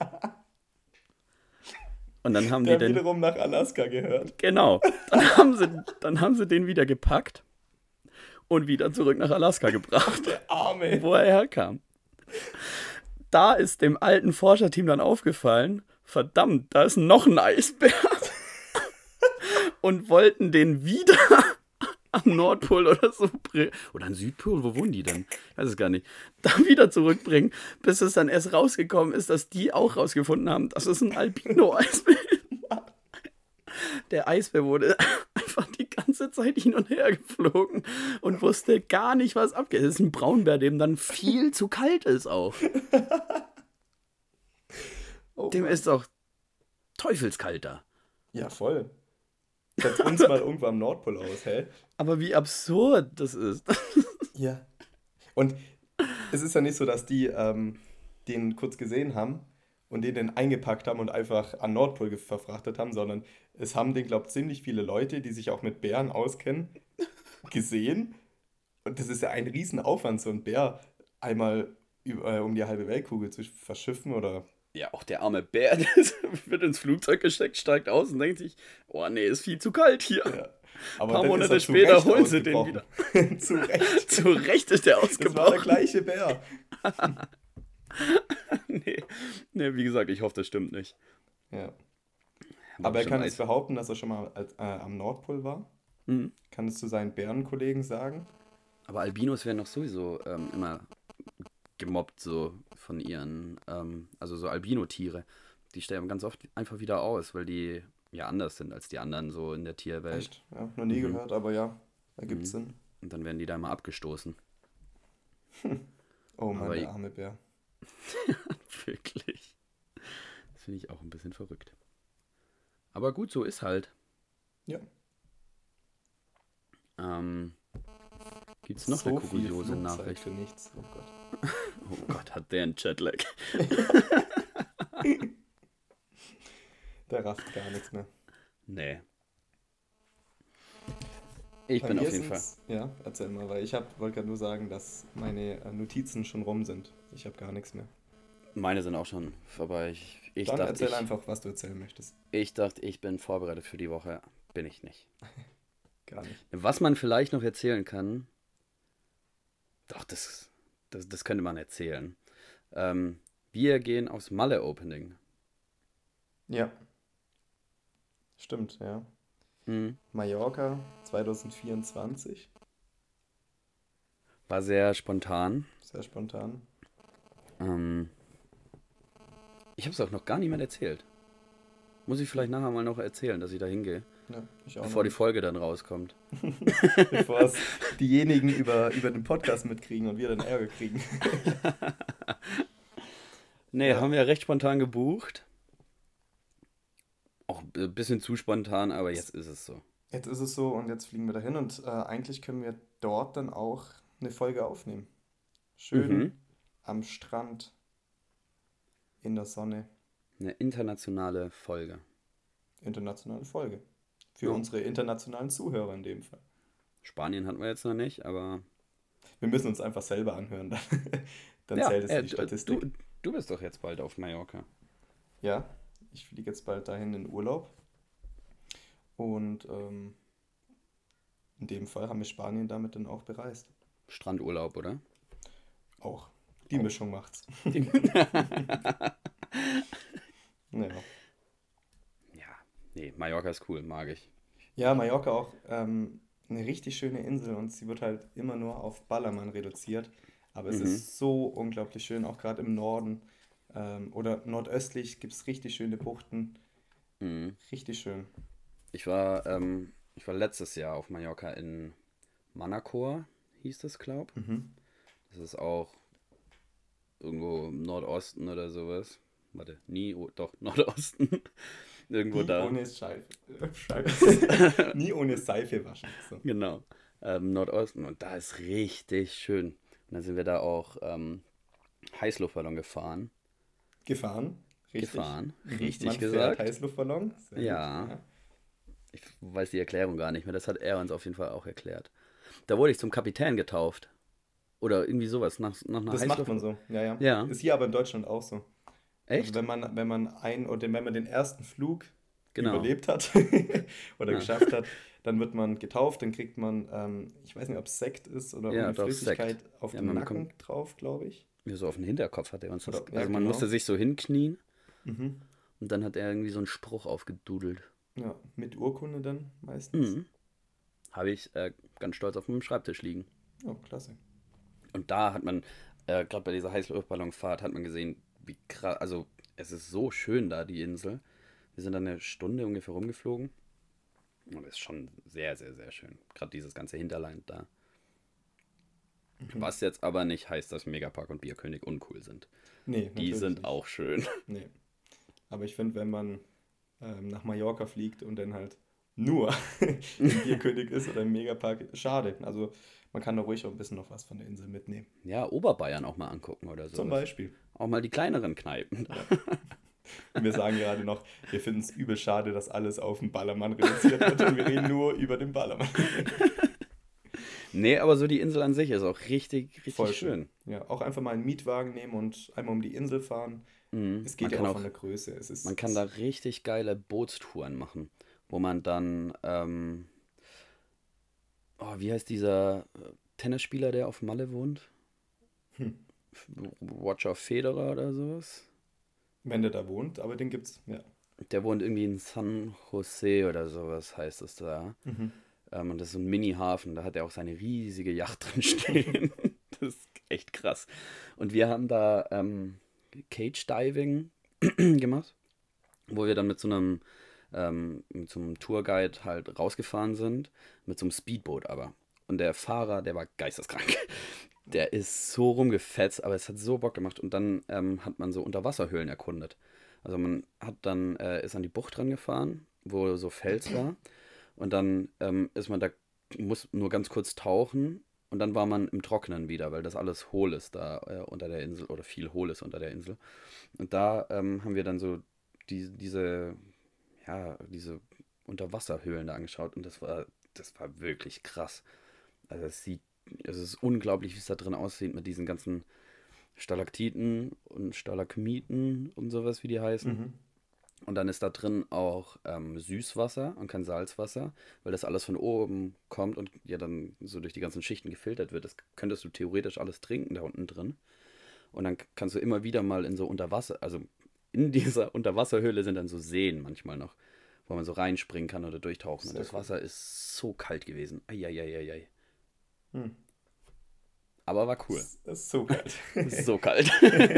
Und dann haben die Der den, wiederum nach Alaska gehört. genau, dann haben sie den wieder gepackt und wieder zurück nach Alaska gebracht, Der Arme. wo er herkam. Da ist dem alten Forscherteam dann aufgefallen, verdammt, da ist noch ein Eisbär und wollten den wieder am Nordpol oder so bringen. Oder am Südpol, wo wohnen die denn? Ich weiß es gar nicht. Da wieder zurückbringen, bis es dann erst rausgekommen ist, dass die auch rausgefunden haben, dass es ein Albino-Eisbär ist. Der Eisbär wurde einfach die ganze Zeit hin und her geflogen und wusste gar nicht, was abgeht. Das ist ein Braunbär, dem dann viel zu kalt ist auch. Oh Dem Mann. ist doch teufelskalt da. Ja, voll. Setz uns mal irgendwo am Nordpol aus, hä? Aber wie absurd das ist. Ja. Und es ist ja nicht so, dass die den kurz gesehen haben und den dann eingepackt haben und einfach an Nordpol verfrachtet haben, sondern es haben den, glaube ich, ziemlich viele Leute, die sich auch mit Bären auskennen, gesehen. Und das ist ja ein Riesenaufwand, so einen Bär einmal um die halbe Weltkugel zu verschiffen oder. Ja, auch der arme Bär, der wird ins Flugzeug gesteckt, steigt aus und denkt sich, oh nee, ist viel zu kalt hier. Ja. Aber Paar dann Monate ist er zu später Recht holen sie den ausgebrochen. Zu Recht. Zu Recht ist der Das war der ausgebrochen. gleiche Bär. Nee. Nee, wie gesagt, ich hoffe, das stimmt nicht. Ja. War Aber er bestimmt kann es Eis. behaupten, dass er schon mal am Nordpol war. Mhm. Kann es zu seinen Bärenkollegen sagen. Aber Albinos werden doch sowieso immer gemobbt, so von ihren, also so Albino-Tiere. Die sterben ganz oft einfach wieder aus, weil die ja anders sind als die anderen so in der Tierwelt. Echt? Ja, noch nie Mhm. gehört, aber ja, ergibt Mhm. Sinn. Und dann werden die da immer abgestoßen. Oh Mann, Aber der arme Bär. wirklich. Das finde ich auch ein bisschen verrückt. Aber gut, so ist halt. Ja. Ähm, Gibt's noch eine So viel kuriose Flugzeit Nachricht? für nichts. Oh Gott. Oh Gott, hat der einen Jetlag. Der rafft gar nichts mehr. Nee. Ich Bei bin mir auf jeden Fall. sind's, ja, erzähl mal, weil wollte gerade nur sagen, dass meine Notizen schon rum sind. Ich habe gar nichts mehr. Meine sind auch schon vorbei. Dann erzähl einfach, was du erzählen möchtest. Ich dachte, ich bin vorbereitet für die Woche. Bin ich nicht. Gar nicht. Was man vielleicht noch erzählen kann, doch, das könnte man erzählen. Wir gehen aufs Malle-Opening. Ja, stimmt, ja. Mhm. Mallorca 2024. War sehr spontan. Sehr spontan. Ähm, Ich habe es auch noch gar niemand erzählt. Muss ich vielleicht nachher mal noch erzählen, dass ich da hingehe, Ja, ich auch bevor noch die Folge dann rauskommt. nicht. Bevor es diejenigen über den Podcast mitkriegen und wir dann Ärger kriegen. Nee, Ja. haben wir recht spontan gebucht. Auch ein bisschen zu spontan, aber jetzt ist es so. Jetzt ist es so und jetzt fliegen wir dahin und eigentlich können wir dort dann auch eine Folge aufnehmen. Schön Mhm. am Strand, in der Sonne, Eine internationale Folge. internationale Folge. Für Ja. unsere internationalen Zuhörer in dem Fall. Spanien hatten wir jetzt noch nicht, aber. Wir müssen uns einfach selber anhören, dann Ja, zählt es in die Statistik. du bist doch jetzt bald auf Mallorca. Ja, ich fliege jetzt bald dahin in Urlaub und in dem Fall haben wir Spanien damit dann auch bereist. Strandurlaub, oder? Auch. Die Auch. Mischung macht's. Ja. Ja, nee, Mallorca ist cool, mag ich. Ja, Mallorca auch eine richtig schöne Insel und sie wird halt immer nur auf Ballermann reduziert. Aber es Mhm. ist so unglaublich schön, auch gerade im Norden oder nordöstlich gibt es richtig schöne Buchten. Mhm. Richtig schön. Ich war letztes Jahr auf Mallorca in Manacor, hieß das, glaub. Mhm. Das ist auch irgendwo im Nordosten oder sowas. Warte, doch, Nordosten. Irgendwo Nie da. ohne Seife. Nie ohne Seife waschen. So. Genau. Nordosten. Und da ist richtig schön. Und dann sind wir da auch Heißluftballon gefahren. Gefahren. Richtig. Gefahren. Mhm. Richtig Man gesagt. fährt Heißluftballon. Sehr gut. Ja. Ich weiß die Erklärung gar nicht mehr. Das hat er uns auf jeden Fall auch erklärt. Da wurde ich zum Kapitän getauft. Oder irgendwie sowas. Nach einer Das macht man so. Ja, ja. Ja. Ist hier aber in Deutschland auch so. Also Echt? wenn man den ersten Flug Genau. überlebt hat oder Ja. geschafft hat, dann wird man getauft, dann kriegt man, ich weiß nicht, ob es Sekt ist oder Ja, irgendeine doch, Flüssigkeit Sekt. auf Ja, den man Nacken bekommt- drauf, glaube ich. Ja, so auf den Hinterkopf hat er uns das. Oder- ja, Also man genau. musste sich so hinknien Mhm. und dann hat er irgendwie so einen Spruch aufgedudelt. Ja, mit Urkunde dann meistens. Mhm. Habe ich ganz stolz auf meinem Schreibtisch liegen. Oh, klasse. Und da hat man, gerade bei dieser Heißluftballonfahrt, hat man gesehen, wie krass, also es ist so schön da, die Insel. Wir sind dann eine Stunde ungefähr rumgeflogen. Und es ist schon sehr, sehr, sehr schön. Gerade dieses ganze Hinterland da. Was jetzt aber nicht heißt, dass Megapark und Bierkönig uncool sind. Nee, Die natürlich sind nicht. auch schön. Nee. Aber ich finde, wenn man nach Mallorca fliegt und dann halt nur im Bierkönig ist oder im Megapark, schade. Also man kann da ruhig auch ein bisschen noch was von der Insel mitnehmen. Ja, Oberbayern auch mal angucken oder so. Zum Beispiel. Auch mal die kleineren Kneipen. Und wir sagen gerade noch, wir finden es übel schade, dass alles auf den Ballermann reduziert wird und wir reden nur über den Ballermann. Nee, aber so die Insel an sich ist auch richtig, richtig Voll schön. Ja, auch einfach mal einen Mietwagen nehmen und einmal um die Insel fahren. Mhm. Es geht Man ja kann auch auch von der Größe. Es ist, Man kann da richtig geile Bootstouren machen, wo man dann Oh, wie heißt dieser Tennisspieler, der auf Malle wohnt? Hm. Roger Federer oder sowas? Wenn der da wohnt, aber den gibt's, ja. Der wohnt irgendwie in San Jose oder sowas, heißt es da. Mhm. Und das ist so ein Mini-Hafen, da hat er auch seine riesige Yacht drin stehen. Das ist echt krass. Und wir haben da Cage-Diving gemacht, wo wir dann mit so einem Tourguide halt rausgefahren sind, mit so einem Speedboot aber. Und der Fahrer, der war geisteskrank. Der ist so rumgefetzt, aber es hat so Bock gemacht. Und dann hat man so Unterwasserhöhlen erkundet. Also man hat dann, ist an die Bucht rangefahren, wo so Fels war. Und dann ist man da, muss nur ganz kurz tauchen. Und dann war man im Trockenen wieder, weil das alles hohl ist da unter der Insel oder viel hohl ist unter der Insel. Und da haben wir dann so diese Unterwasserhöhlen da angeschaut und das war wirklich krass. Also es ist unglaublich, wie es da drin aussieht mit diesen ganzen Stalaktiten und Stalagmiten und sowas, wie die heißen. Mhm. Und dann ist da drin auch Süßwasser und kein Salzwasser, weil das alles von oben kommt und ja dann so durch die ganzen Schichten gefiltert wird. Das könntest du theoretisch alles trinken da unten drin. Und dann kannst du immer wieder mal in so Unterwasser, also in dieser Unterwasserhöhle sind dann so Seen manchmal noch, wo man so reinspringen kann oder durchtauchen. Und Sehr das cool. Wasser ist so kalt gewesen. Eieieiei. Hm. Aber war cool. Das ist so kalt. So kalt.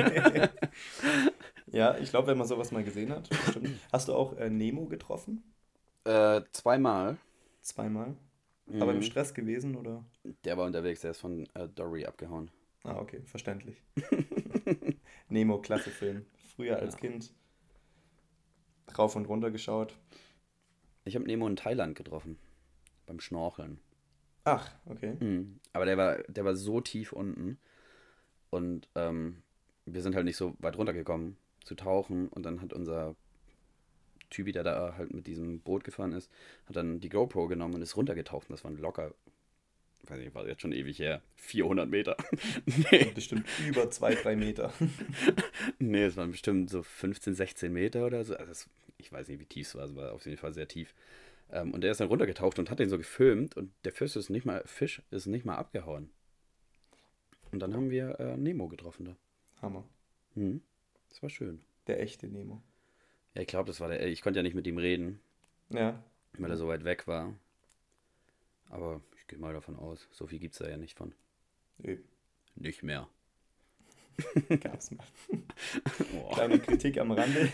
Ja, ich glaube, wenn man sowas mal gesehen hat, bestimmt. Hast du auch Nemo getroffen? Zweimal. Zweimal? Aber im Mhm. Stress gewesen, oder? Der war unterwegs, der ist von Dory abgehauen. Ah, okay, verständlich. Nemo, klasse Film. Früher als Ja. Kind rauf und runter geschaut. Ich habe Nemo in Thailand getroffen. Beim Schnorcheln. Ach, okay. Mhm. Aber der war so tief unten. Und wir sind halt nicht so weit runtergekommen zu tauchen. Und dann hat unser Typi, der da halt mit diesem Boot gefahren ist, hat dann die GoPro genommen und ist runtergetaucht. Und das waren locker, weiß nicht, war jetzt schon ewig her, 400 Meter. Nee, Bestimmt über 2, 3 Meter. nee, es waren bestimmt so 15, 16 Meter oder so. Also ich weiß nicht, wie tief es war, es war auf jeden Fall sehr tief. Und der ist dann runtergetaucht und hat den so gefilmt und der Fisch ist nicht mal abgehauen. Und dann haben wir Nemo getroffen da. Hammer. Mhm. Das war schön. Der echte Nemo. Ja, ich glaube, ich konnte ja nicht mit ihm reden, Ja. weil er so weit weg war. Aber ich gehe mal davon aus, so viel gibt es da ja nicht von. Nö, Nicht mehr. gab's mal. Boah. Kleine Kritik am Rande.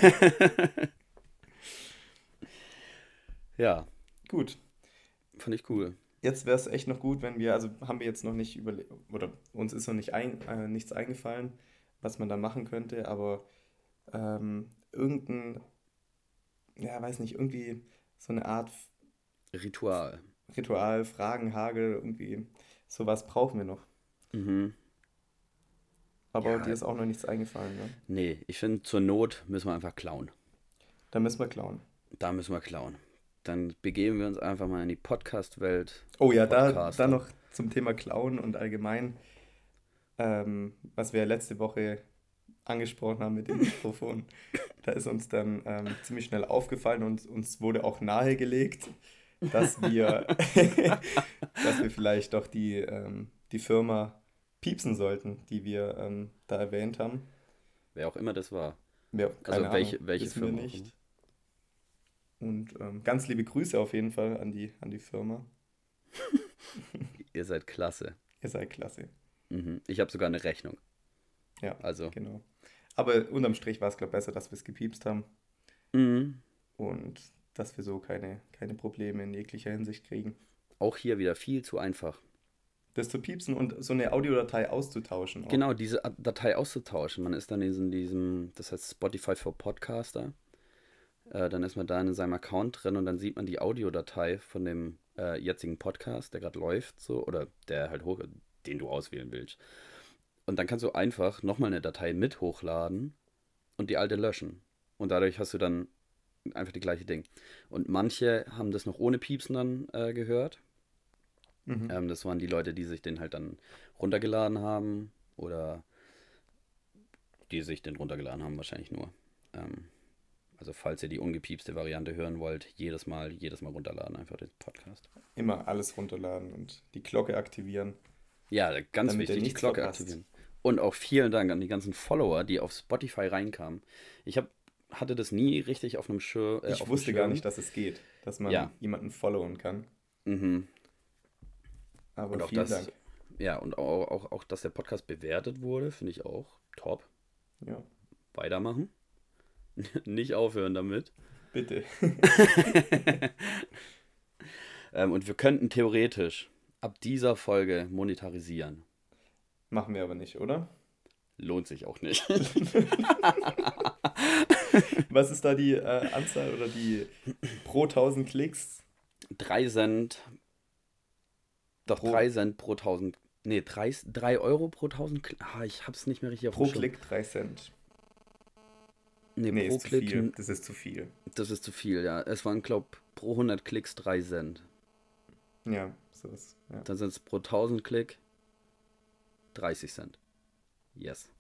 Ja, Gut. fand ich cool. Jetzt wäre es echt noch gut, wenn wir, also haben wir jetzt noch nicht überlegt, oder uns ist noch nichts eingefallen, was man da machen könnte, aber irgendein, ja, weiß nicht, irgendwie so eine Art Ritual. Ritual, Fragenhagel, irgendwie sowas brauchen wir noch. Mhm. Aber dir Ja, ist auch noch nichts eingefallen, ne? nee, ich finde, zur Not müssen wir einfach klauen. Da müssen wir klauen. Da müssen wir klauen. Dann begeben wir uns einfach mal in die Podcast-Welt Oh der ja, da Podcaster. noch zum Thema Klauen und allgemein, was wir letzte Woche angesprochen haben mit dem Mikrofon. Da ist uns dann ziemlich schnell aufgefallen und uns wurde auch nahegelegt, dass wir, dass wir vielleicht doch die Firma piepsen sollten, die wir da erwähnt haben. Wer auch immer das war. Ja, keine Also Ahnung, welche wissen wir Firma auch immer. nicht. Und ganz liebe Grüße auf jeden Fall an die Firma. Ihr seid klasse. Ihr seid klasse. Mhm. Ich habe sogar eine Rechnung. Ja, Also, genau. Aber unterm Strich war es, glaube ich, besser, dass wir es gepiepst haben mhm. und dass wir so keine Probleme in jeglicher Hinsicht kriegen. Auch hier wieder viel zu einfach. Das zu piepsen und so eine Audiodatei auszutauschen auch. Genau, diese Datei auszutauschen. Man ist dann in diesem, das heißt Spotify for Podcaster. Dann ist man da in seinem Account drin und dann sieht man die Audiodatei von dem jetzigen Podcast, der gerade läuft, so, oder der halt den du auswählen willst. Und dann kannst du einfach nochmal eine Datei mit hochladen und die alte löschen. Und dadurch hast du dann einfach die gleiche Ding. Und manche haben das noch ohne Piepsen dann gehört. Mhm. Das waren die Leute, die sich den halt dann runtergeladen haben oder die sich den runtergeladen haben, wahrscheinlich nur. Ähm, Also falls ihr die ungepiepste Variante hören wollt, jedes Mal runterladen, einfach den Podcast. Immer alles runterladen und die Glocke aktivieren, Ja, ganz damit ihr wichtig, die nichts Glocke verpasst. aktivieren. Und auch vielen Dank an die ganzen Follower, die auf Spotify reinkamen. Hatte das nie richtig auf einem Ich auf dem wusste gar Schirm. nicht, dass es geht, dass man Ja, jemanden followen kann. mhm. Aber Und auch vielen Dank. und auch, dass der Podcast bewertet wurde, finde ich auch top. Ja, Weitermachen. Nicht aufhören damit. bitte. Und wir könnten theoretisch ab dieser Folge monetarisieren. Machen wir aber nicht, oder? Lohnt sich auch nicht. Was ist da die Anzahl oder die pro 1000 Klicks 3 Cent, doch pro, 3 Cent pro 1000, nee, 3 Euro pro 1000 Klick. Ich hab's nicht mehr richtig auf dem pro Schirm. Klick 3 Cent? Nee, Nee, pro ist zu Klick, viel. Das ist zu viel. das ist zu viel, ja. Es waren, glaub, pro 100 Klicks 3 Cent. Ja, sowas. Ja. Dann sind es pro 1000 Klick 30 Cent. Yes.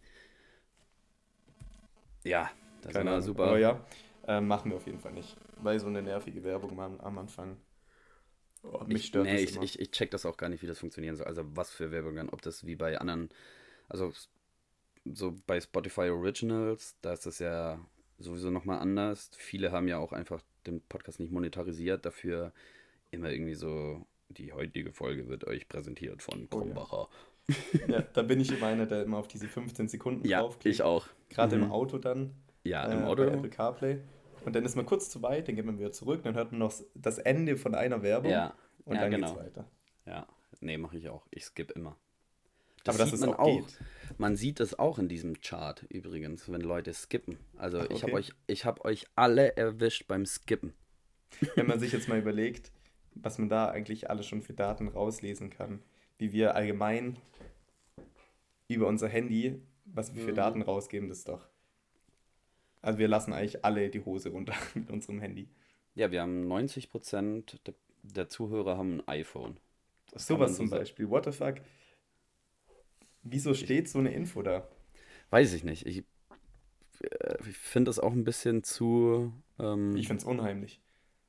Ja, das Keine war Ahnung. super. Aber ja, machen wir auf jeden Fall nicht. Weil so eine nervige Werbung am Anfang. Oh, mich stört Nee, das immer. ich check das auch gar nicht, wie das funktionieren soll. Also was für Werbungen, ob das wie bei anderen, also so bei Spotify Originals, da ist das ja sowieso nochmal anders. Viele haben ja auch einfach den Podcast nicht monetarisiert, dafür immer irgendwie so, die heutige Folge wird euch präsentiert von Oh ja. Krombacher. Ja, da bin ich immer einer, der immer auf diese 15 Sekunden Ja, draufklickt. ich auch. Gerade im Mhm. Auto dann, Ja, im bei Auto. Apple CarPlay. Und dann ist man kurz zu weit, dann geht man wieder zurück, dann hört man noch das Ende von einer Werbung Ja, und ja, dann geht's genau. weiter. Ja, nee, mache ich auch. Ich skippe immer. Aber Das dass sieht es man auch auch. geht. Man sieht es auch in diesem Chart übrigens, wenn Leute skippen. Also Ach, ich habe okay. hab euch alle erwischt beim Skippen. Wenn man sich jetzt mal überlegt, was man da eigentlich alles schon für Daten rauslesen kann, wie wir allgemein über unser Handy, was wir für Daten Mhm. rausgeben, das ist doch. Also wir lassen eigentlich alle die Hose runter mit unserem Handy. Ja, wir haben 90% der Zuhörer haben ein iPhone. Das kann man Sowas so zum sagen. Beispiel. What the fuck? Wieso Ich, steht so eine Info da? weiß ich nicht. Ich finde das auch ein bisschen zu. Ich find's unheimlich.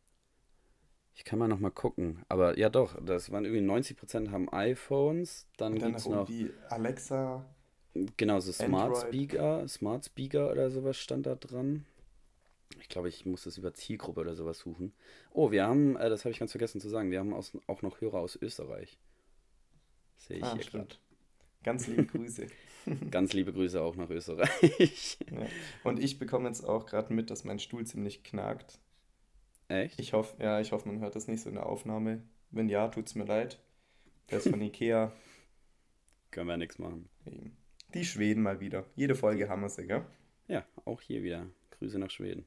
Ich kann mal noch mal gucken. Aber ja doch, das waren irgendwie 90% haben iPhones. Dann Und dann gibt noch es noch, irgendwie Alexa, genau, so Android. Smart Speaker oder sowas stand da dran. Ich glaube, ich muss das über Zielgruppe oder sowas suchen. Oh, wir haben, das habe ich ganz vergessen zu sagen, wir haben auch noch Hörer aus Österreich. Sehe ich Ah, hier gerade. stimmt. Ganz liebe Grüße. Ganz liebe Grüße auch nach Österreich. Ja. Und ich bekomme jetzt auch gerade mit, dass mein Stuhl ziemlich knackt. Echt? Ich hoffe, man hört das nicht so in der Aufnahme. Wenn ja, tut's mir leid. Der ist von Ikea. Können wir nichts machen. Eben. Die Schweden mal wieder. Jede Folge haben wir sie, gell? Ja, auch hier wieder. Grüße nach Schweden.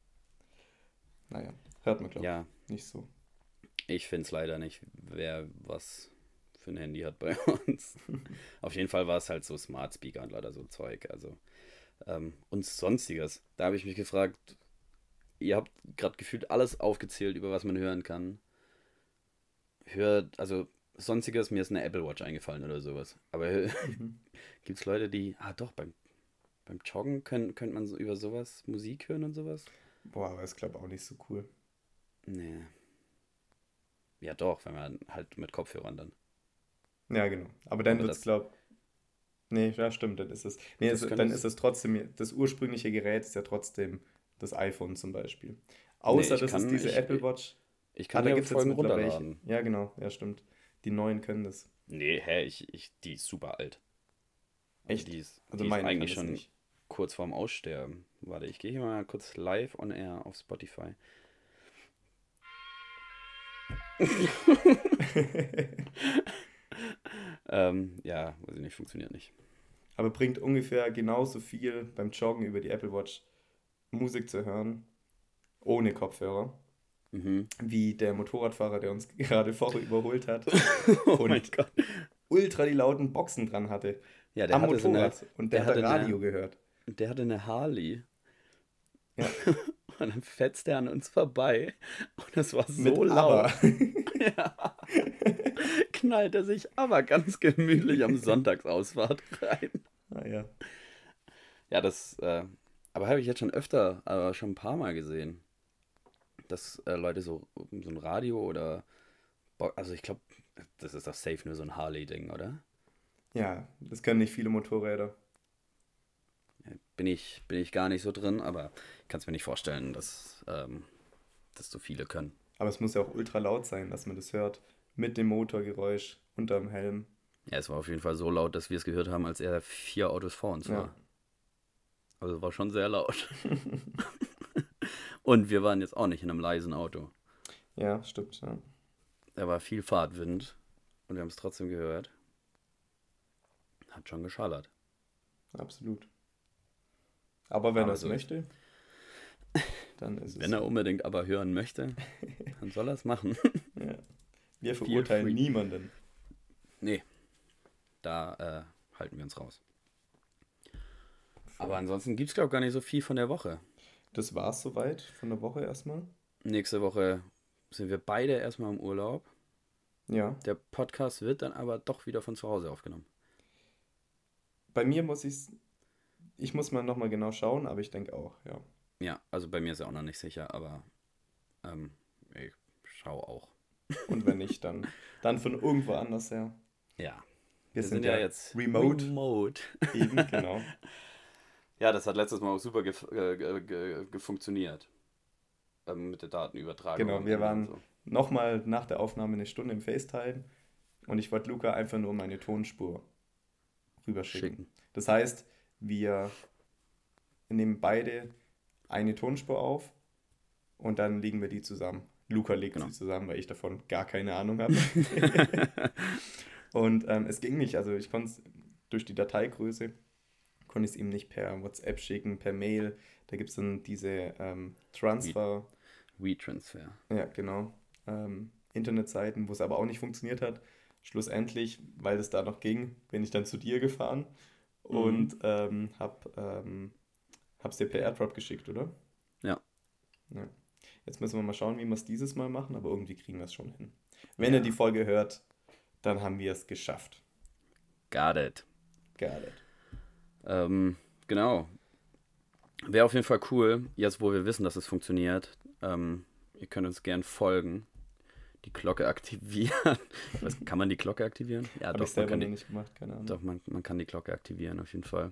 Naja, hört man, glaube Ja, ich, nicht so. ich finde es leider nicht, wer was für ein Handy hat bei uns. Auf jeden Fall war es halt so Smart Speaker und lauter so Zeug. Also, und Sonstiges. Da habe ich mich gefragt, ihr habt gerade gefühlt alles aufgezählt, über was man hören kann. Also Sonstiges, mir ist eine Apple Watch eingefallen oder sowas. Aber Mhm. gibt es Leute, die, doch, beim Joggen könnte man so über sowas Musik hören und sowas? Boah, aber ist, glaube ich, auch nicht so cool. Nee. Ja, doch, wenn man halt mit Kopfhörern dann. Ja, genau. Aber dann Aber wird's, das, glaube nee, ja, stimmt, dann ist es. Nee, das dann könnte ist es. es trotzdem, das ursprüngliche Gerät ist ja trotzdem das iPhone zum Beispiel. Nee, Außer, dass es diese Apple Watch. ich Ah, kann da ja gibt es jetzt Folgen mittlerweile welche. runterladen. Ja, genau, ja, stimmt. Die neuen können das. Nee, hä, die ist super alt. Also Echt? Also die ist meine kann eigentlich das schon nicht. kurz vorm Aussterben. Warte, ich gehe hier mal kurz live on air auf Spotify. Ja, weiß ich nicht, funktioniert nicht. Aber bringt ungefähr genauso viel beim Joggen über die Apple Watch Musik zu hören, ohne Kopfhörer, Mhm. wie der Motorradfahrer, der uns gerade vorher überholt hat Oh mein und Gott. ultra die lauten Boxen dran hatte. Ja, Am Motorrad. Und der der hat da hatte Radio gehört. der hatte eine Harley. Ja, Und dann fetzt er an uns vorbei. Und das war so mit Aber. laut. Ja, knallt er sich aber ganz gemütlich am Sonntagsausfahrt rein. Naja. Ja, Aber habe ich jetzt schon öfter, aber schon ein paar Mal gesehen, dass Leute so ein Radio oder, also ich glaube, das ist doch safe nur so ein Harley-Ding, oder? Ja, das können nicht viele Motorräder. Bin ich gar nicht so drin, aber ich kann es mir nicht vorstellen, dass so viele können. Aber es muss ja auch ultra laut sein, dass man das hört. Mit dem Motorgeräusch unterm Helm. Ja, es war auf jeden Fall so laut, dass wir es gehört haben, als er 4 Autos vor uns Ja. war. Also war schon sehr laut. Und wir waren jetzt auch nicht in einem leisen Auto. Ja, stimmt. Ja. Da war viel Fahrtwind und wir haben es trotzdem gehört. Hat schon geschallert. Absolut. Aber wenn Aber er es so ist. möchte, dann ist es Wenn er so. unbedingt aber hören möchte, dann soll er es machen. Ja. Wir Feel verurteilen free. niemanden. Nee, da halten wir uns raus. Aber ansonsten gibt es, glaube ich, gar nicht so viel von der Woche. Das war's soweit von der Woche erstmal. Nächste Woche sind wir beide erstmal im Urlaub. Ja. Der Podcast wird dann aber doch wieder von zu Hause aufgenommen. Bei mir ich muss mal nochmal genau schauen, aber ich denke auch, ja. Ja, also bei mir ist er auch noch nicht sicher, aber ich schaue auch. Und wenn nicht, dann von irgendwo anders her. Ja, Wir wir sind sind ja ja jetzt remote. Eben, genau. Ja, das hat letztes Mal auch super gefunktioniert. Mit der Datenübertragung. Genau, und wir und waren so. nochmal nach der Aufnahme eine Stunde im FaceTime und ich wollte Luca einfach nur meine Tonspur rüberschicken. Schicken. Das heißt, wir nehmen beide eine Tonspur auf und dann legen wir die zusammen. Luca legt Genau. sie zusammen, weil ich davon gar keine Ahnung habe. Und es ging nicht, also ich konnte es durch die Dateigröße, konnte ich es ihm nicht per WhatsApp schicken, per Mail. Da gibt es dann diese Transfer, WeTransfer. ja genau, Internetseiten, wo es aber auch nicht funktioniert hat. Schlussendlich, weil es da noch ging, bin ich dann zu dir gefahren und hab's dir per AirDrop geschickt, oder? Ja. Ja. Jetzt müssen wir mal schauen, wie wir es dieses Mal machen, aber irgendwie kriegen wir es schon hin. Wenn ihr Ja. die Folge hört, dann haben wir es geschafft. Got it. Got it. Genau. Wäre auf jeden Fall cool, jetzt wo wir wissen, dass es funktioniert. Ihr könnt uns gern folgen. Die Glocke aktivieren. Kann man die Glocke aktivieren? Ja, Habe doch, ich selber kann noch die, nicht gemacht, keine Ahnung. doch man kann die Glocke aktivieren, auf jeden Fall.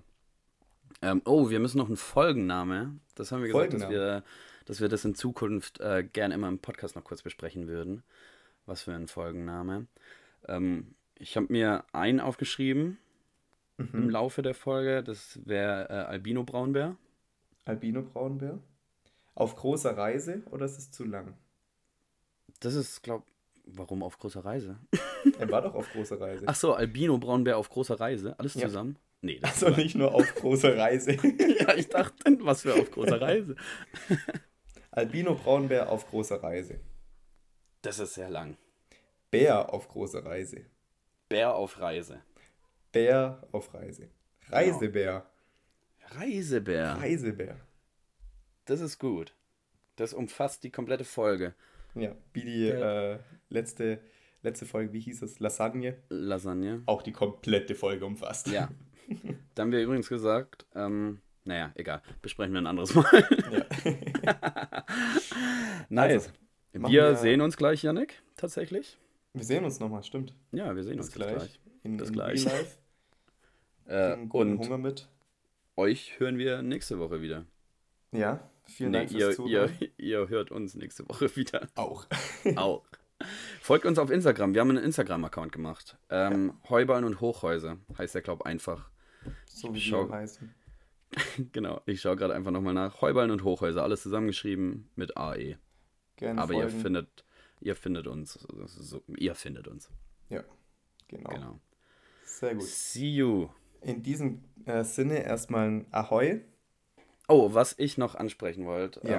Wir müssen noch einen Folgenname. Das haben wir gesagt, dass wir das in Zukunft gern immer im Podcast noch kurz besprechen würden. Was für ein Folgenname. Ich habe mir einen aufgeschrieben im Laufe der Folge. Das wäre Albino Braunbär. Albino Braunbär. Auf großer Reise oder ist es zu lang? Das ist, warum auf großer Reise? Er war doch auf großer Reise. Ach so, Albino Braunbär auf großer Reise. Alles Ja. zusammen? Nee, das Also nicht nur auf großer Reise. ja, ich dachte, was für auf großer Reise. Albino Braunbär auf großer Reise. Das ist sehr lang. Bär auf großer Reise. Bär auf Reise. Bär auf Reise. Reisebär. Reisebär. Reisebär. Das ist gut. Das umfasst die komplette Folge. Ja, wie die letzte Folge, wie hieß es? Lasagne. Lasagne. Auch die komplette Folge umfasst. Ja. Da haben wir übrigens gesagt, naja, egal. Besprechen wir ein anderes Mal. Ja. Nice. Also, machen wir sehen uns gleich, Yannick, tatsächlich. Wir sehen uns nochmal, stimmt. Ja, wir sehen Bis uns jetzt gleich. In Bis in gleich. Real Life. Kriegen guten Und Hunger mit. euch hören wir nächste Woche wieder. Ja, vielen Nee, Dank fürs Zuhören. ihr hört uns nächste Woche wieder. Auch. Auch. Folgt uns auf Instagram. Wir haben einen Instagram-Account gemacht. Heuballen und Hochhäuser heißt der, glaube einfach. So wie Schau- die heißen. Genau, ich schaue gerade einfach nochmal nach. Heuballen und Hochhäuser, alles zusammengeschrieben mit AE. Gerne Aber folgen. ihr findet uns. Ihr findet uns. Ja, genau. Genau. Sehr gut. See you. In diesem Sinne erstmal ein Ahoi. Oh, was ich noch ansprechen wollte, Ja.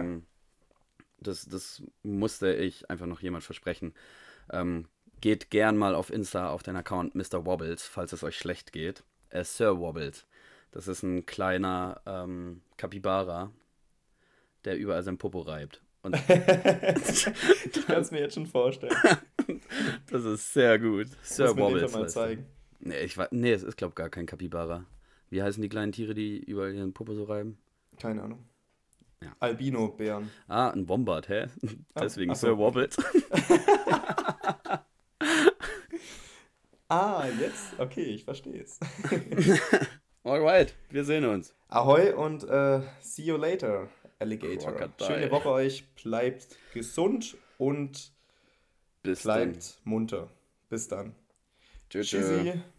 das musste ich einfach noch jemand versprechen. Geht gern mal auf Insta auf den Account Mr. Wobbles, falls es euch schlecht geht. Sir Wobbles. Das ist ein kleiner Kapibara, der überall sein Popo reibt. Und Ich kann es mir jetzt schon vorstellen. das ist sehr gut. Sir Muss mir den Wobbles. mal heißt er. zeigen. Nee, es ist, glaube ich, gar kein Kapibara. Wie heißen die kleinen Tiere, die überall ihren Popo so reiben? Keine Ahnung. Ja. Albino-Bären. Ah, ein Wombat, hä? Deswegen ach so. Sir Wobblet. Jetzt? Okay, ich verstehe es. Alright, wir sehen uns. Ahoi und see you later, Alligator. Crocodile. Schöne Woche euch. Bleibt gesund und Bis bleibt munter. Bis dann. Tschüss. Tschüssi.